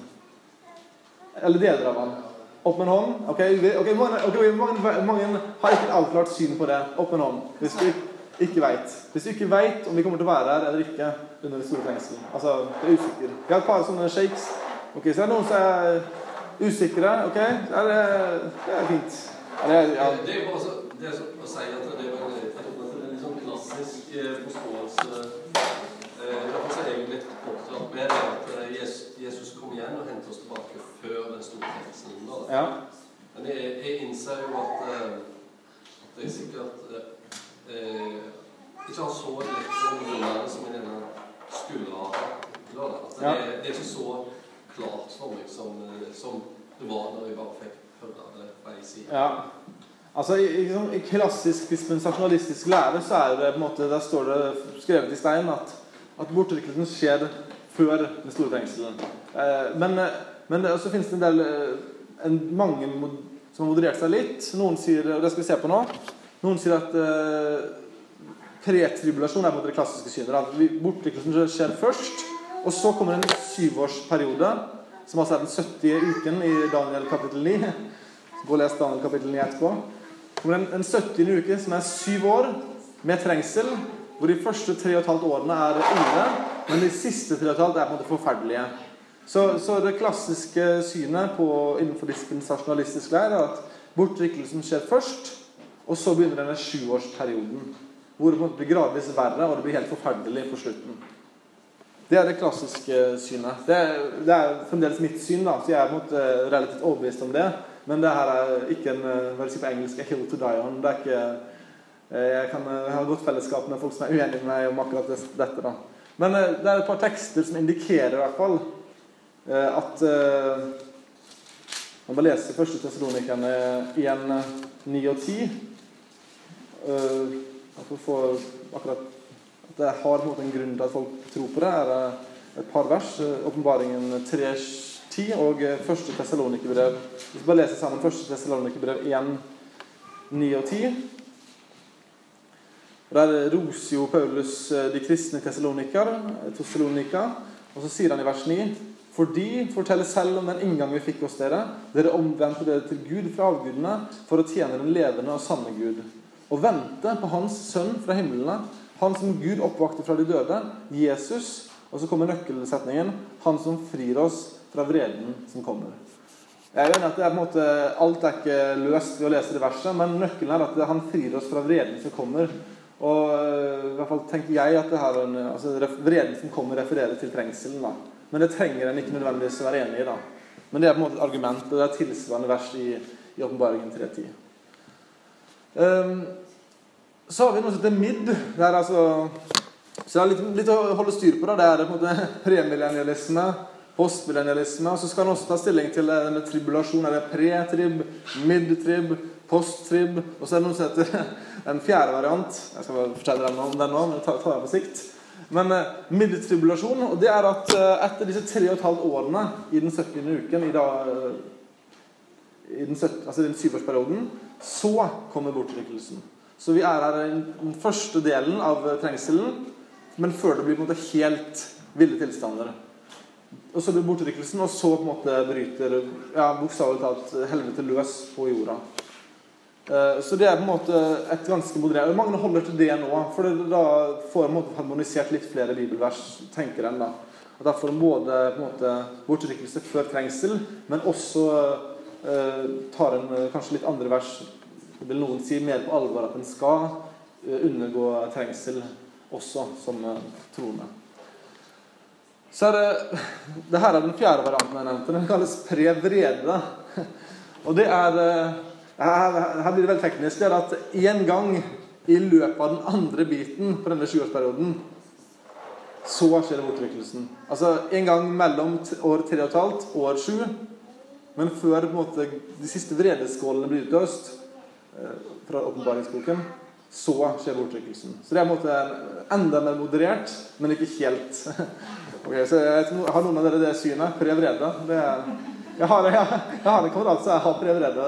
Eller deler av den? Opp med en hånd. Ok, vi- ok, mange, ok, mange, mange har ikke avklart syn på det. Opp med en hånd. Hvis du ikke vet. Hvis du ikke vet om vi kommer til å være her eller ikke under den store trengselen. Altså, det er usikker. Vi har et par sånne shakes. Ok, så er det noen som er usikre. Ok, så er det, det er fint. Eller, ja. Det er jo bare så, det er så å si at det er en, en litt sånn klassisk eh, forståelse. Eh, Derfor er jeg jo litt opptatt med det at eh, Jesus, Jesus kom igjen og hentet oss tilbake før den store trengselen. da. Ja. Men jeg, jeg innser jo at, eh, at det er sikkert eh, eh, ikke har så lett for noen som jeg gjerne skulle ha. Da, da. At det, Ja. det er ikke så klart for meg som, eh, som det var når jeg bare fikk høre det fra en side. Ja. Altså, i, i, sånn- i klassisk dispensasjonalistisk lære så er det på en måte, der står det skrevet i stein at, at bortrykkelsen skjer før den store trengselen. Eh, men, men så finnes det en del, eh, en, mange mod, som har moderert seg litt. Noen sier, og det skal vi se på nå, noen sier at eh, pretribulasjon er på en måte det klassiske synet. At vi- bortrykkelsen skjer først, og så kommer en syvårsperiode, som altså er den syttiende uken i Daniel kapittel ni. Gå og les Daniel kapittel ni etterpå. kommer en, en syttiende uke som er syv år med trengsel, hvor de første tre og et halvt årene er ille, men de siste tre og et halvt er på en måte forferdelige. Så, så det klassiske synet på, innenfor dispensasjonalistisk leir er at bortrykkelsen skjer først, og så begynner denne sjuårsperioden, hvor det på en måte blir gradvis verre, og det blir helt forferdelig på slutten. Det er det klassiske synet. Det er, det er fremdeles mitt syn, da, så jeg er på en måte relativt overbevist om det. Men det her er ikke en, hva jeg si på engelsk, a hill to die on. Det er ikke, jeg, kan, jeg har godt fellesskap med folk som er uenige med meg om akkurat dette, da. Men det er et par tekster som indikerer i hvert fall at man bare leser første Thessalonikerne en, ni og ti. At vi får akkurat at det har på en måte en grunn til at folk tror på det, er et par vers. Åpenbaringen tre ti og første Thessalonikerbrev. Vi skal bare lese sammen første Thessalonikerbrev en, ni og ti. Der roser jo Paulus de kristne Thessalonikar, Thessalonika, og så sier han i vers ni: For de forteller selv om den inngang vi fikk hos dere. Dere omvendte dere til Gud fra avgudene for å tjene den levende og sanne Gud, og vente på hans sønn fra himmelene, han som Gud oppvakte fra de døde, Jesus. Og så kommer nøkkelsetningen: han som frir oss fra vreden som kommer. Jeg vet at det er på en måte, alt er ikke løst ved å lese det verset, men nøkkelen er at det, han frir oss fra vreden som kommer. Og i hvert fall tenker jeg at det her, altså, vreden som kommer refererer til trengselen, da. Men det trenger en ikke nødvendigvis å være enig i, da. Men det er på en måte et argument, og det er tilsvarende vers i, i Åpenbaringen tre ti. Um, så har vi noe som heter midd. Det er altså, så det er litt, litt å holde styr på, da. Det er på en måte premillennialisme, postmillennialisme, og så skal han også ta stilling til denne tribulasjon. Er det pre-trib, mid-trib, post-trib, og så er det noe som heter en fjerde variant. Jeg skal bare fortelle deg om den nå, men ta, ta det på sikt. Men uh, mid-tribulasjon, og det er at uh, etter disse tre og et halvt årene i den syttiende uken, i, da, uh, i den, sytti, altså den syvårsperioden, så kommer bortrykkelsen. Så vi er her i den første delen av trengselen, men før det blir på en måte helt ville tilstander. Og så blir bortrykkelsen, og så på en måte bryter, ja, bokstavelig talt, helvete løs på jorda. Uh, så det er på en måte et ganske moderert. Mange holder til det nå, for det, da får man harmonisert litt flere bibelvers, tenker en da. Og da får man både på en måte bortrykkelse før trengsel, men også uh, tar en uh, kanskje litt andre vers. Det vil noen si mer på alvor at en skal uh, undergå trengsel også som uh, troende. Så er det, det her er den fjerde varianten jeg nevnte. Den kalles pre-vrede. Og det er, her, her blir det veldig teknisk, det er at en gang i løpet av den andre biten på denne sjuårsperioden, så skjer det bortrykkelsen. Altså en gang mellom år tre og et halvt og år sju, men før på en måte, de siste vredeskålene blir utløst fra åpenbaringsboken, så skjer bortrykkelsen. Så det er på en måte enda mer moderert, men ikke helt. Ok, så jeg, jeg har noen av dere det synet, pre-vrede. Det er, jeg, har, jeg, jeg har en kamerat som har pre-vrede.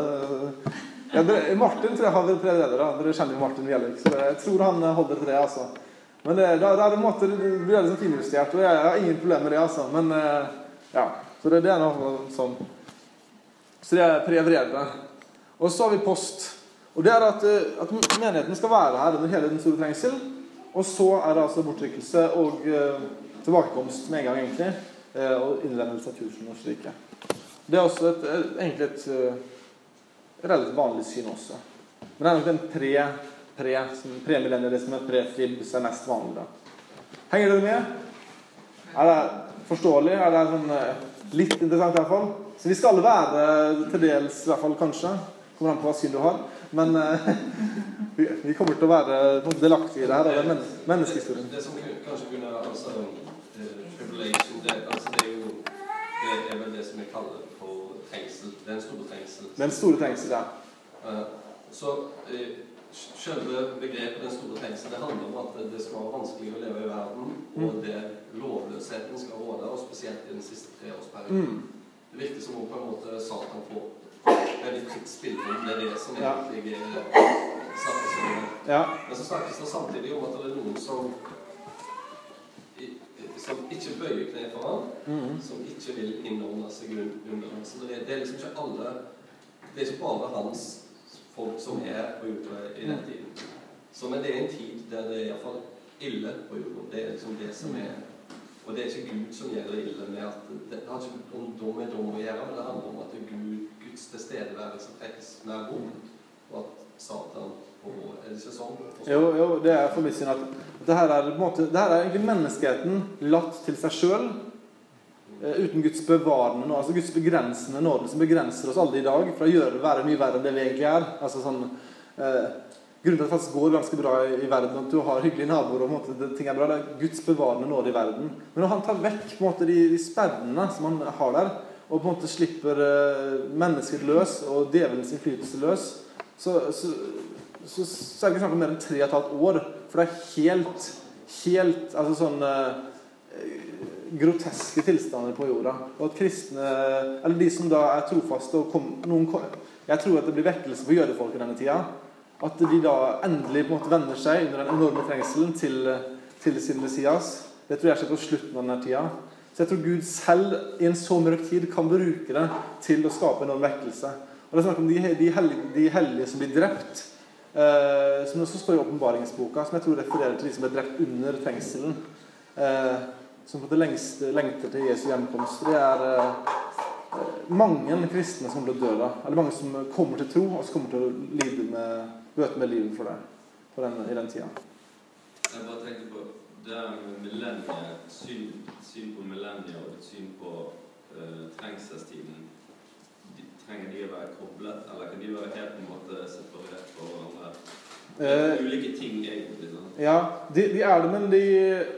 Ja, Martin tror jeg har pre-vrede, da. Dere kjenner jo Martin Gjellik, så jeg tror han holder til det, altså. Men det, da, da er det en måte, det blir det sånn finjustert, og jeg har ingen problem med det, altså. Men, ja, så det, det er noe sånn. Så det er pre-vrede. Og så har vi post. Og det er at, at menigheten skal være her under hele den store trengsel, og så er det altså bortrykkelse og uh, tilbakekomst med en gang, egentlig, uh, og innlemmelse av tusenårsriket. Det er også et, egentlig et uh, relativt vanlig syn også. Men det er nok den pre, pre, premillennialisme, pre-frib, som er mest vanlig da. Henger dere med? Er det forståelig? Er det sånn, uh, litt interessant i hvert fall? Så vi skal være til dels, i hvert fall kanskje, kommer an på hva syn du har, men uh, vi, vi kommer til å være delaktige i det her, det er men, menneskehistorien. Det som kanskje kunne være altså, uh, tribulation, det, altså, det er jo det er vel det som jeg kaller for trengsel. Det er en store trengsel. Det er en store trengsel, ja. Uh, så uh, selve begrepet den store trengsel, det handler om at det skal være vanskelig å leve i verden, og det lovløsheten skal råde, og spesielt i den siste treårsperioden. Mm. Det virker som om på en måte Satan får veldig fritt spillerom, det er det som egentlig ja. snakkes om. Ja. Men så snakkes det samtidig om at det er noen som, som ikke bøyer kne for han, mm. som ikke vil innordne seg under han. Så det er, det er liksom ikke alle, det er ikke bare hans folk som er på jorden i den tiden. Så men det er en tid der det er i hvert fall ille på jorden. Det er liksom det som er. Og det er ikke Gud som gjør det ille med at det har ikke om dom er dom å gjøre, men det handler om at Gud, Guds tilstedeværelse trekkes mer bort, og at Satan og er det ikke sånn? Jo, jo, det er for meg synd at det her er, på en måte, det her er egentlig menneskeheten latt til seg selv, uh, uten Guds bevarende nåde, altså Guds begrensende nåde som begrenser oss alle i dag, for å gjøre være mye verre enn det vi egentlig er. Altså sånn... Uh, Grunnen til at det faktisk går ganske bra i, i verden, at du har hyggelige naboer og måte, det, ting er bra, det er Guds bevarende nåde i verden. Men når han tar vekk på en måte, de, de sperrene som han har der, og på en måte slipper uh, mennesket løs og djevelens innflytelse løs, så, så, så, så er det ikke snakk om mer enn tre og et halvt år, for det er helt, helt altså sånn uh, groteske tilstander på jorda. Og at kristne, eller de som da er trofaste, og kom, noen, jeg tror at det blir vekkelse for jødefolk i denne tida, at de da endelig på en måte vender seg under den enorme trengselen til, til sin Messias. Det tror jeg skjer på slutten av denne tida. Så jeg tror Gud selv i en så mørk tid kan bruke det til å skape enorm vekkelse. Og det er snakk om de, de, hellige, de hellige som blir drept, eh, som også står i åpenbaringsboka, som jeg tror refererer til de som ble drept under trengselen, eh, som på det lengste lengter til Jesu hjemkomst. Det er eh, mange kristne som blir døde, eller mange som kommer til tro, og som kommer til å lide med bøte med livet for det for den, i den tida. Jeg bare tenkte på det med millenniet, syn, syn på millenniet og syn på uh, trengselstiden. De, trenger de å være koblet, eller kan de være helt på en måte separert fra hverandre? Det er uh, ulike ting egentlig. Sånn. Ja, de, de er det, men de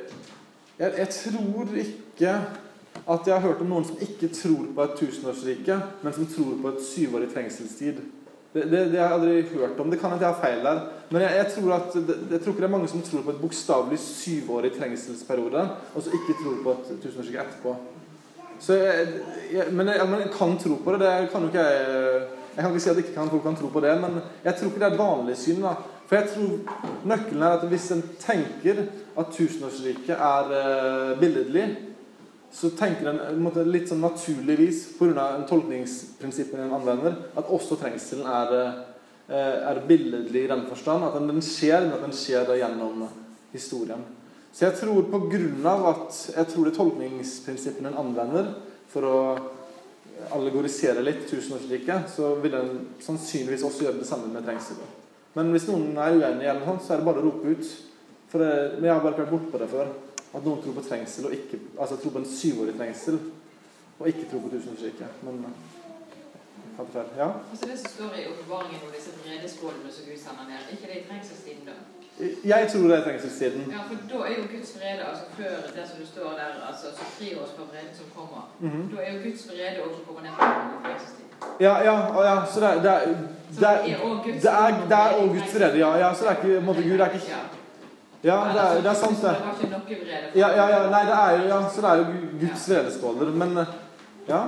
jeg, jeg tror ikke at jeg har hørt om noen som ikke tror på et tusenårsrike, men som tror på et syvårig trengselstid. Det, det, det har jeg aldri hørt om. Det kan at jeg har feil der. Men jeg, jeg, tror at, jeg tror ikke det er mange som tror på et bokstavelig syvårig trengselsperiode, og som ikke tror på et tusenårsrike etterpå. Så jeg, jeg, men, jeg, men jeg kan tro på det. Det kan jo ikke jeg... Jeg kan ikke si at ikke kan, folk kan tro på det, men jeg tror ikke det er et vanlig syn. Da. For jeg tror nøkkelen er at hvis en tenker at tusenårsriket er uh, billedlig, så tenker en måte, litt sånn naturligvis, på grunn av en tolkningsprinsippen en anvender, at også trengselen er, er billedlig i den forstand, at den skjer, men at den skjer gjennom historien. Så jeg tror på grunn av at jeg tror det tolkningsprinsippen en anvender for å allegorisere litt tusenårsriket, så vil den sannsynligvis også gjøre det samme med trengselen. Men hvis noen er uenig eller noe, så er det bare å rope ut. For det, men jeg har bare vært bort på det før. At noen tror på trengsel, og ikke, altså tror på en syvårig trengsel, og ikke tror på tusenårsriket. Men hadde feil. Ja? Altså det som står i åpenbaringen og disse vredeskålene som Gud sender ned, ikke det i trengselstiden da? Jeg tror det er trengselstiden. Ja, for da er jo Guds vrede, altså før det som du står der, altså så tre års for vreden som kommer, mm-hmm. Da er jo Guds vrede også kommer ned på trengselstiden. Ja, ja, ja, så det er, det er, det er, det er, det er, det er også Guds vrede, ja, ja, så det er ikke, måte, Gud er ikke... Ja, det er, det er sant det. Det var ikke noe vrede. Ja, ja, ja, nei, det er jo, ja, så det er jo Guds vredeskåler, men, ja.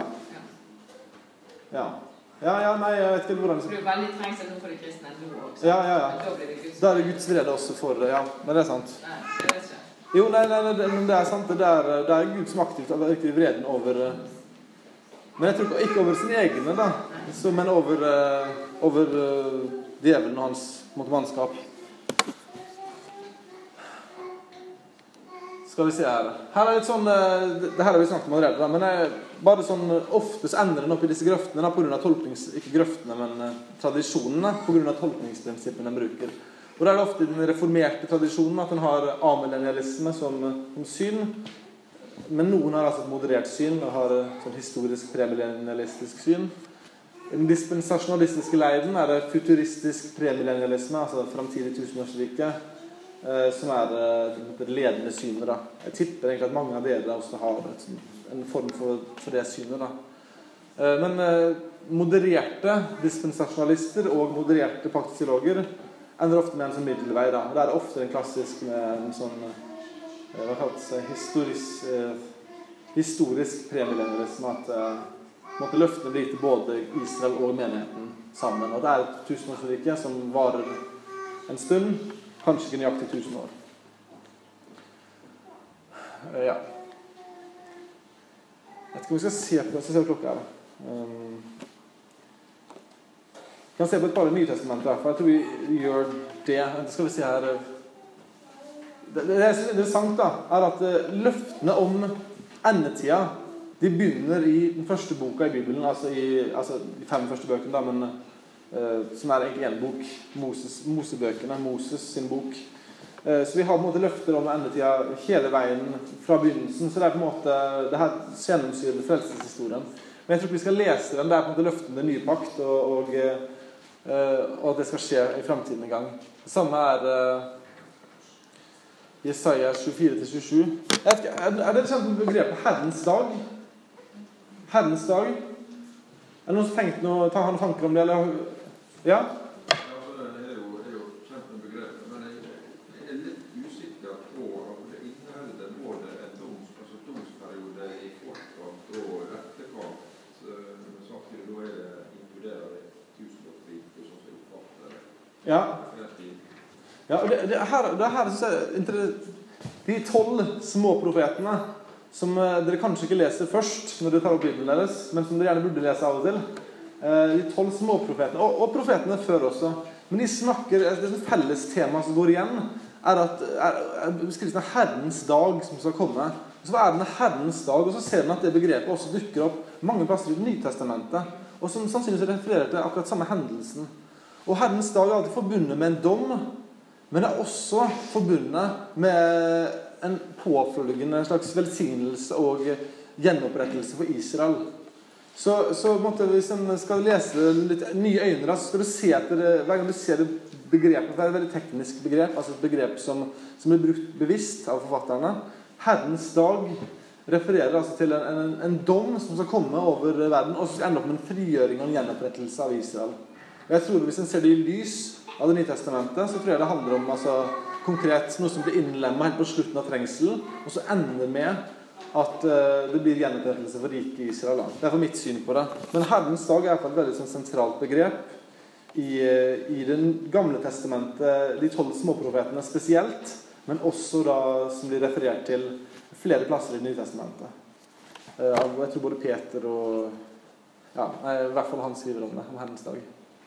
Ja. Ja, ja, nei, jeg vet ikke hvordan det er. Det er veldig trengsel for de kristne nå også. Ja, ja, ja. Da blir det Guds vrede. Da er det Guds vrede også for, ja, men det er sant. Nei, det vet ikke. Jo, nei, nei, nei, det, det er sant. Det er, det er Gud som aktivt har virkelig vreden over... Men jeg tror ikke over sine egne, da. Så, men over, over djevelen og hans måte, mannskap. Skal vi se her. Her er litt sånn, det her har vi snakket om allerede, da, men jeg, bare sånn, ofte så ender den opp i disse grøftene da, på grunn av tolknings, ikke grøftene, men tradisjonene, på grunn av tolkningsprinsippene den bruker. Og det er det ofte i den reformerte tradisjonen at den har amillennialisme som, som syn, men noen har altså et moderert syn og har sånn historisk premillennialistisk syn. I den dispensasjonalistiske leiren er det futuristisk premillennialisme, altså fremtidig tusenårsrike, som er det ledende synet da. Jeg tipper egentlig at mange av dere også har et, en form for, for det synet da. Men modererte dispensasjonalister og modererte praktisiologer ender ofte med en sånn middelvei da. Det er ofte en klassisk med en sånn hva kalles historisk, historisk premillennialisme at måtte løftene bli til både Israel og menigheten sammen. Og det er et tusenårsrike som varer en stund, kanskje ikke nøyaktig tusen år. Ja. Jeg vet ikke om vi skal se på det, så ser vi klokka her. Um, vi kan se på et par nye testamenter, for jeg tror vi gjør det. Det skal vi se her. Det, det er interessant da, er at løftene om endetida, de begynner i den første boka i Bibelen, altså i altså de fem første bøkene da, men Uh, som er egentlig en bok, Moses, Mosebøkene, Moses sin bok. Uh, så vi har på en måte løfter om endetida hele veien fra begynnelsen, så det er på en måte, det her gjennomsyrer frelseshistorien. Men jeg tror ikke vi skal lese den, det er på en måte løften den nye pakt, og, og, uh, og at det skal skje i fremtiden en gang. Det samme er uh, Jesaja tjuefire til tjuesju. Er, er det kjent med begrepet Herrens dag? Herrens dag? Er det noen som tenkte noe, tar han tanker om det, eller... Ja? Ja, altså, det er jo, det er jo kjent med begrepet, men jeg, jeg er litt usikker på at det inneholder både en doms, altså domsperiode i forkant og etterkant, samtidig da er det inkluderer det tusenårsriket som skal oppfatte det. Ja. Ja, og det, det her, det her synes jeg, de tolv små profetene, som dere kanskje ikke leser først når dere tar opp Bibelen deres, men som dere gjerne burde lese av og til. De tolv små profetene, og, og profetene før også. Men de snakker, det er et felles tema som går igjen, er at er, er beskrivelsen av Herrens dag som skal komme. Og så er det en Herrens dag, og så ser man at det begrepet også dukker opp mange plasser i det nye testamentet, og som sannsynligvis refererer til akkurat samme hendelsen. Og Herrens dag er alltid forbundet med en dom, men det er også forbundet med en påfølgende slags velsignelse og gjenopprettelse for Israel. Så, så måtte, hvis en skal lese litt nye øyne, så skal du se etter det, hver gang du ser det begrepet, det er et veldig teknisk begrep, altså et begrep som, som blir brukt bevisst av forfatterne. Herrens dag refererer altså til en, en, en dom som skal komme over verden, og så skal ende opp med en frigjøring og en gjenopprettelse av Israel. Og jeg tror hvis en ser det i lys av det nye testamentet, så tror jeg det handler om altså, konkret noe som blir innlemmet helt på slutten av trengselen, og så ender med at uh, det blir gjenopprettelse for riket i Israel. Det er for mitt syn på det. Men Herrens dag er et veldig sånn, sentralt begrep i, uh, i det gamle testamentet, de tolv småprofetene spesielt, men også da som blir referert til flere plasser i det nye testamentet. Uh, jeg tror både Peter og ja, i hvert fall han skriver om det, om Herrens dag.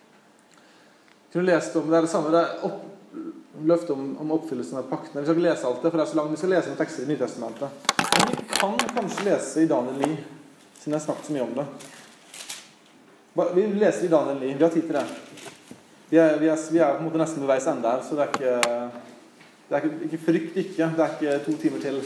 Jeg kunne lest om det, er det samme, det er opp, løfte om, om oppfyllelsen av paktene. Vi skal ikke lese alt det, for det er så langt vi skal lese noen tekster i Nye testamentet. Men vi kan kanskje lese i Daniel ni, siden jeg snakket så mye om det. Vi leser i Daniel ni, vi har tid til det. Vi er, vi er, vi er på en måte nesten ved veis ende her, så det er ikke, det er ikke, ikke frykt ikke, det er ikke to timer til.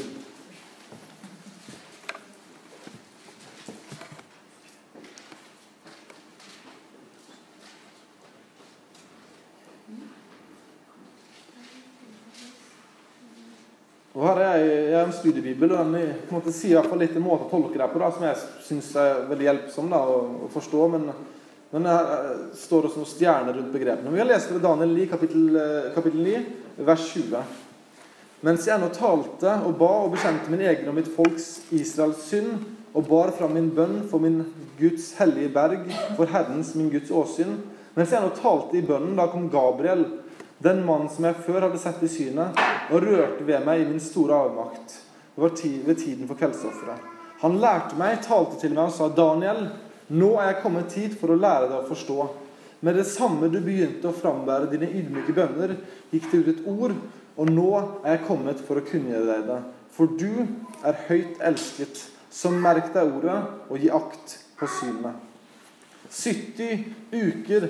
Og her er jeg, jeg er en studiebibel, og den på en måte sier i hvert fall litt en måte å tolke det på, da, som jeg synes er veldig hjelpsom da, å, å forstå, men, men her står det som stjerner rundt begrepene. Vi har lest fra Daniel ni, kapittel, kapittel ni, vers tjue. Mens jeg ennå talte og ba og bekjente min egen og mitt folks Israels synd, og bar fram min bønn for min Guds hellige berg, for Herrens min Guds åsyn. Mens jeg ennå talte i bønnen, da kom Gabriel, Den mann som jeg før hadde sett i synet, og rørte ved meg i min store avmakt. Det var tid, ved tiden for kveldsofferet. Han lærte meg, talte til meg og sa, Daniel, nå er jeg kommet hit for å lære deg å forstå. Med det samme du begynte å frambære dine ydmyke bønner, gikk det ut et ord, og nå er jeg kommet for å kunngjøre deg det. For du er høyt elsket, så merk deg ordet og gi akt på synet. sytti uker.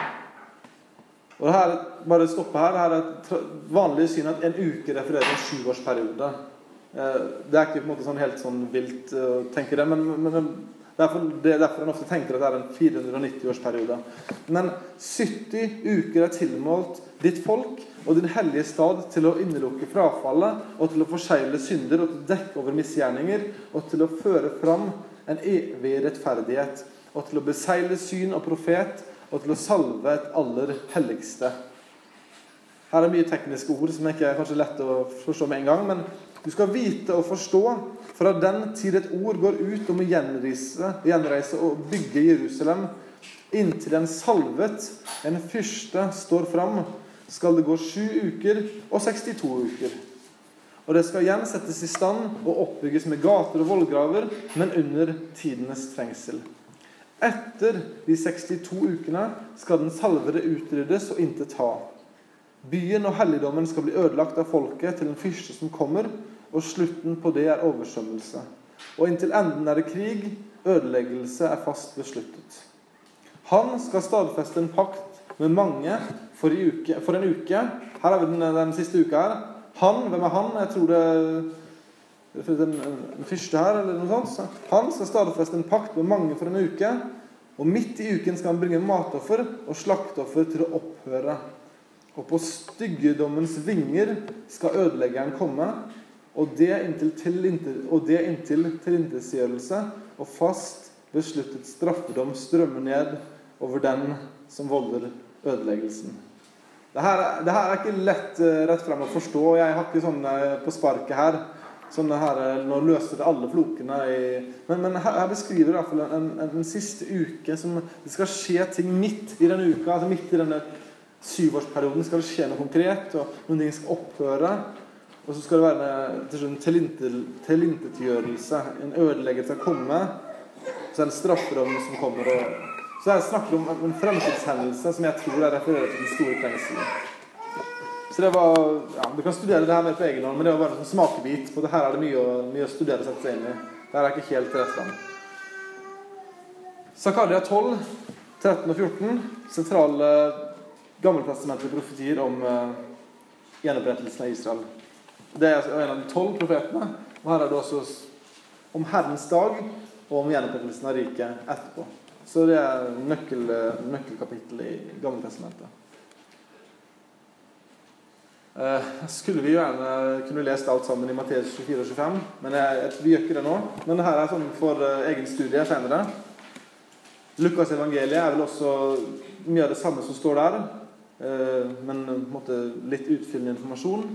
Og her, bare stoppe her, her er et vanlig syn at en uke refererer til en sjuårsperiode. Det er ikke på en måte sånn helt sånn vilt å tenke det, men, men derfor, det er derfor en ofte tenker at det er en fire hundre nitti årsperiode. Men sytti uker er tilmålt ditt folk og din hellige stad til å innelukke frafallet, og til å forsegle synder, og til å dekke over misgjerninger, og til å føre fram en evig rettferdighet, og til å besegle syn og profet, og til å salve et aller helligste. Her er mye tekniske ord som ikke er kanskje lett å forstå med en gang, men du skal vite og forstå, fra den tid et ord går ut om å gjenreise, gjenreise og bygge Jerusalem, inntil en salvet, en fyrste, står fram, skal det gå sju uker og sekstito uker. Og det skal igjen settes i stand og oppbygges med gater og vollgraver, men under tidenes trengsel. Etter de sekstito ukene skal den salvede utryddes og intet ha. Byen og helligdommen skal bli ødelagt av folket til den fyrste som kommer, og slutten på det er oversvømmelse. Og inntil enden er det krig, ødeleggelse er fast besluttet. Han skal stadfeste en pakt med mange for, i uke, for en uke. Her har vi den, den siste uka her. Han, hvem er han? Jeg tror det er den, den første her, eller noe sånt. Han skal stadfeste en pakt med mange for en uke, og midt i uken skal han bringe matoffer og slakteoffer til å opphøre. Og på styggedommens vinger skal ødeleggeren komme, og det inntil, til, og det inntil tilintetgjørelse og fast besluttet straffedom strømmer ned over den som volder ødeleggelsen. Det her, det her er ikke lett rett frem å forstå. Jeg har ikke sånne på sparket her. Sånne her, nå løser det alle flokene i, men, men her, her beskriver det i hvert fall en, en, en siste uke som det skal skje ting midt i denne uka, altså midt i denne syvårsperioden skal det skje noe konkret, og noen ting skal opphøre, og så skal det være en tilintetgjørelse, en ødeleggelse skal komme, så er det straffedom som kommer, og så jeg snakker om en fremtidshendelse som jeg tror er refereret til den store trengselen. Så det var, ja, du kan studere det her mer på egen hånd, men det var bare en smakebit, for det her er det mye, mye å studere og sette seg inn i. Det her er ikke helt rett frem. Zakaria tolv, tretten og fjorten, sentrale gammeltestamentlige profetier om uh, gjenopprettelsen av Israel. Det er en av de tolv profetene, og her er det også om Herrens dag og om gjenopprettelsen av riket etterpå. Så det er nøkkel, nøkkelkapittel i gammeltestamentet. Uh, skulle vi jo gjerne kunne lest alt sammen i Matteus tjuefire og tjuefem, men jeg, jeg, vi gjør ikke det nå. Men det her er sånn for uh, egen studie senere. Lukas evangeliet er vel også mye av det samme som står der, uh, men på en måte litt utfyllende informasjon.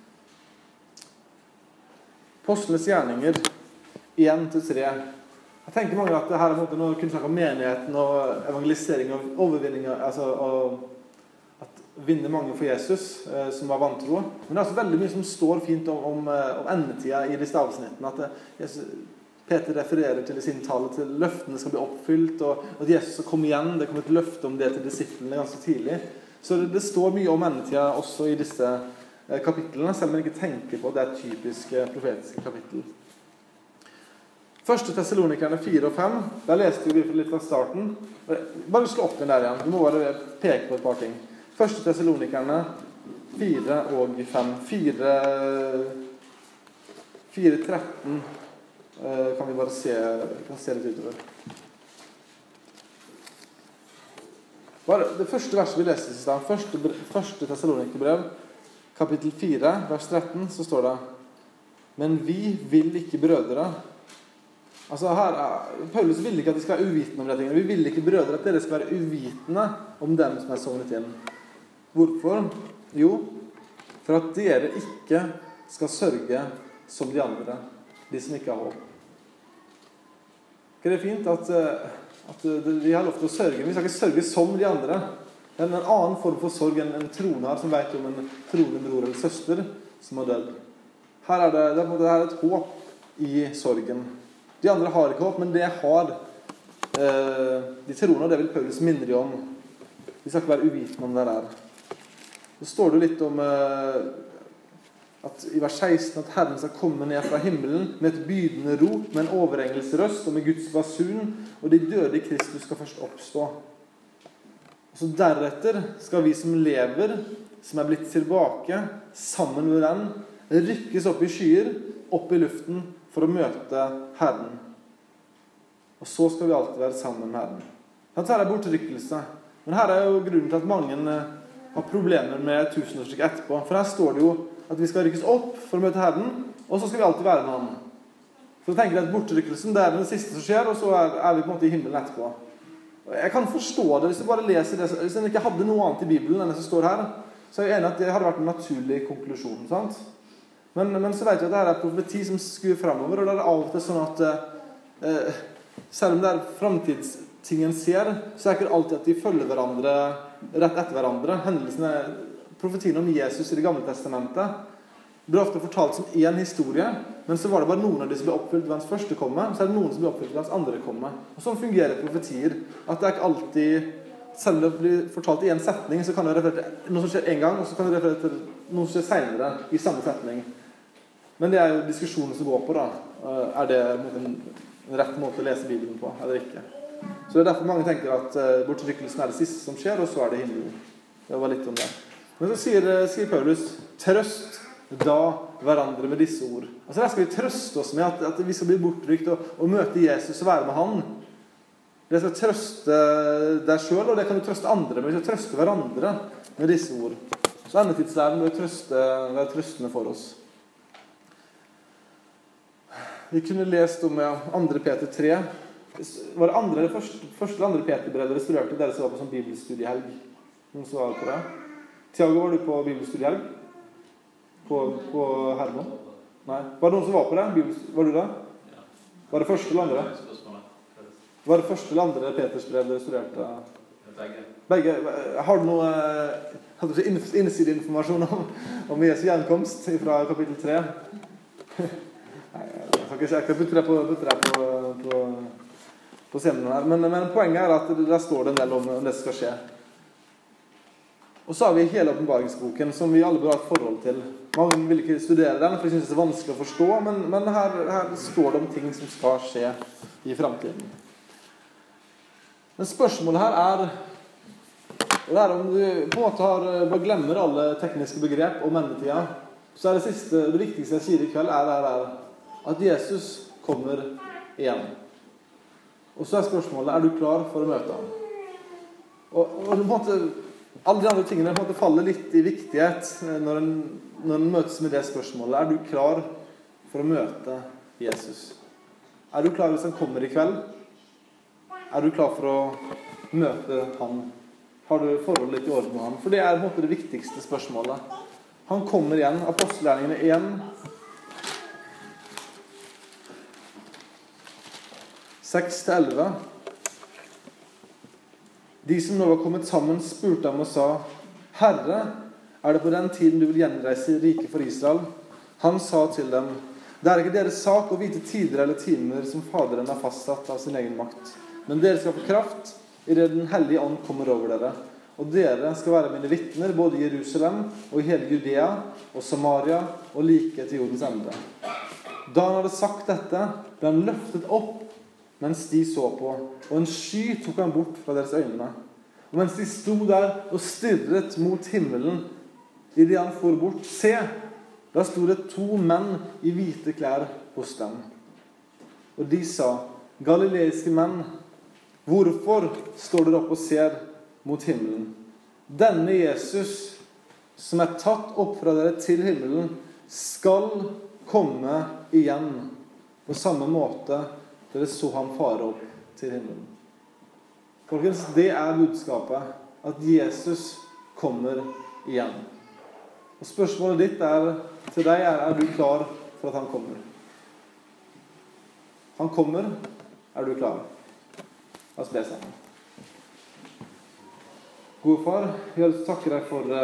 Apostlenes gjerninger én til tre. Jeg tenker mange at det her er på en måte noe kunne snakke om menigheten og evangelisering og overvinning, altså og at vinne mange for Jesus eh, som var vantro. Men det er også veldig mye som står fint om, om, om endetida i disse avsnittene, at det, Jesus, Peter refererer til i sin tale til løftene skal bli oppfylt, og at Jesus skal komme igjen. Det kommer et løfte om det til disiplene ganske tidlig. Så det, det står mye om endetida også i disse eh, kapitlene, selv om man ikke tenker på at det er et typisk eh, profetiske kapittel. Første Thessalonikerne fire og fem, der leste vi litt fra starten. Bare slå opp den der igjen, du må bare peke på et par ting. Første Thessalonikerne fire og fem. fire tretten kan vi bare se, kan se litt utover. Bare det første verset vi leste i stedet, første, første Thessalonikerbrev, kapittel fire, vers tretten, så står det: Men vi vil ikke brødre. Altså her, Paulus vil ikke at de skal være uvitende om det tingene. Vi vil ikke brødre at dere skal være uvitende om dem som er sovnet inn. Hvorfor? Jo, for at dere ikke skal sørge som de andre, de som ikke har håp. Ikke det er fint at, at vi har lov til å sørge, men vi skal ikke sørge som de andre. Det er en annen form for sorg enn en troner som vet om en troende bror eller søster som har dødd. Her er det, det er, det er et håp i sorgen. De andre har ikke håp, men det har eh, de troende, og det vil Paulus minne de om. Vi skal ikke være uvitende om det der. Så står det litt om eh, at i vers seksten at Herren skal komme ned fra himmelen med et bydende rop, med en overengelsrøst og med Guds basun, og de døde i Kristus skal først oppstå. Og så deretter skal vi som lever, som er blitt tilbake, sammen med den, rykkes opp i skyer, opp i luften, for å møte Herren. Og så skal vi alltid være sammen med Herren. Dette er bortrykkelse. Men her er jo grunnen til at mange har problemer med tusenårsrykk etterpå. For her står det jo at vi skal rykkes opp for å møte Herren, og så skal vi alltid være med Han. Så jeg tenker at bortrykkelsen, det er det siste som skjer, og så er, er vi på en måte i himmelen etterpå. Jeg kan forstå det hvis du bare leser det. Hvis jeg ikke hadde noe annet i Bibelen enn det som står her, så er jeg enig at det hadde vært en naturlig konklusjon, sant? Men, men så vet jeg at det er profeti som skuer fremover, og det er av og til sånn at eh, selv om det er fremtidstingen ser, så er det ikke alltid at de følger hverandre rett etter hverandre. Hendelsene, profetien om Jesus i det gamle testamentet blir ofte fortalt som en historie, men så var det bare noen av de som ble oppfylt ved hans første komme, så er det noen som ble oppfylt ved hans andre komme. Og sånn fungerer profetier, at det er ikke alltid, selv om det blir fortalt i en setning, så kan det referere til noe som skjer en gang, og så kan det referere til noe som skjer senere i samme setning. Men det er jo diskusjonen som går på da. Er det en rett måte å lese Bibelen på, eller ikke? Så det er derfor mange tenker at bortrykkelsen er det siste som skjer, og så er det himmelen. Det var litt om det. Men så sier, sier Paulus, trøst da hverandre med disse ord. Altså der skal vi trøste oss med at, at vi skal bli bortrykt og, og møte Jesus og være med Han. Det skal trøste deg selv, og det kan du trøste andre, men vi skal trøste hverandre med disse ord. Så endetidslæren vil trøste, være trøstende for oss. Vi kunne lest om ja, andre Peter tre. Var det andre, første, første eller andre Peter-brev dere studerte dere som var på sånn bibelstudiehelg? Noen svarer på det? Tiago, var du på bibelstudiehelg? På, på Herman? Nei. Var det noen som var på det? Var du det? Var det første eller andre? Var det første eller andre Peters brev dere studerte? Begge. Begge. Har du noe innesideinformasjon om, om Jesu gjenkomst fra kapittel tre? Nei, jeg skal ikke putte det på, putte det på, på, på scenen her. Men, men poenget er at der står det en del om, om det som skal skje. Og så har vi hele åpenbaringsboken som vi alle bør ha et forhold til. Mange vil ikke studere den, for de synes det er vanskelig å forstå, men, men her, her står det om ting som skal skje i fremtiden. Men spørsmålet her er, det er om du på en måte har, bare glemmer alle tekniske begrep om endetida, så er det siste, det viktigste jeg sier i kveld, er, er, er at Jesus kommer igjen. Og så er spørsmålet, er du klar for å møte ham? Og, og på en måte, alle de andre tingene på en måte faller litt i viktighet når en, når en møtes med det spørsmålet. Er du klar for å møte Jesus? Er du klar hvis han kommer i kveld? Er du klar for å møte han? Har du forholdet litt i orden med han? For det er på en måte det viktigste spørsmålet. Han kommer igjen. Apostelgjerningene én. seks til elleve. De som nå var kommet sammen spurte ham og sa, Herre, er det på den tiden du vil gjenreise riket for Israel? Han sa til dem, det er ikke deres sak å vite tider eller timer som Faderen har fastsatt av sin egen makt. Men dere skal få kraft i det den hellige ånd kommer over dere. Og dere skal være mine vittner både i Jerusalem og i hele Judea og Samaria og like til jordens ende. Da han hadde sagt dette, ble han løftet opp mens de så på, og en sky tok han bort fra deres øyne. Og mens de sto der og stirret mot himmelen, i det han for bort, se, da sto det to menn i hvite klær hos dem. Og de sa, galileiske menn, hvorfor står dere opp og ser mot himmelen? Denne Jesus, som er tatt opp fra dere til himmelen, skal komme igjen på samme måte dere så han fare opp til himmelen. Folkens, det er budskapet, at Jesus kommer igjen. Og spørsmålet ditt er, til deg er, er du klar for at han kommer? Han kommer, er du klar? La oss be sammen. Gode far, vi har lyst til å takke deg for,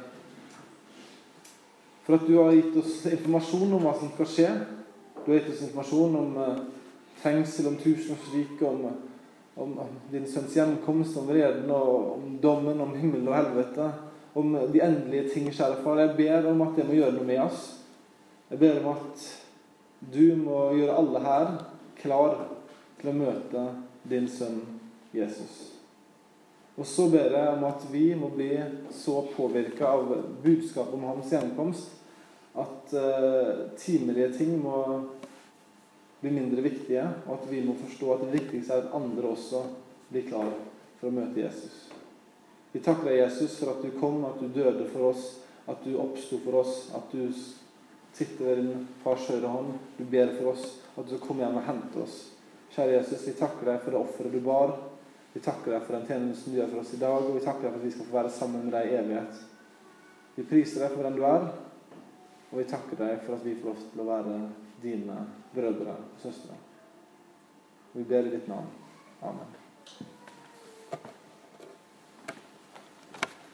for at du har gitt oss informasjon om hva som skal skje. Du har gitt oss informasjon om fengsel, om tusenårsriket, om, om, om din sønns gjenkomst, om vreden, og om dommen, om himmel og helvete, om de endelige ting, kjære far. Jeg ber om at det må gjøre noe med oss. Jeg ber om at du må gjøre alle her klar til å møte din sønn Jesus. Og så ber jeg om at vi må bli så påvirket av budskapet om hans gjenkomst, at uh, timelige ting må bli mindre viktige, og at vi må forstå at det viktigste er at andre også blir klar for å møte Jesus. Vi takker deg, Jesus, for at du kom, at du døde for oss, at du oppstod for oss, at du sitter ved din fars høyre hånd, du ber for oss, at du kommer hjem og henter oss. Kjære Jesus, vi takker deg for det offeret du bar. Vi takker deg for den tjenesten du gjør for oss i dag, og vi takker deg for at vi skal få være sammen med deg i evighet. Vi priser deg for den du er, og vi takker deg for at vi får lov til å være dine brødre og søstre. Vi ber i ditt navn. Amen.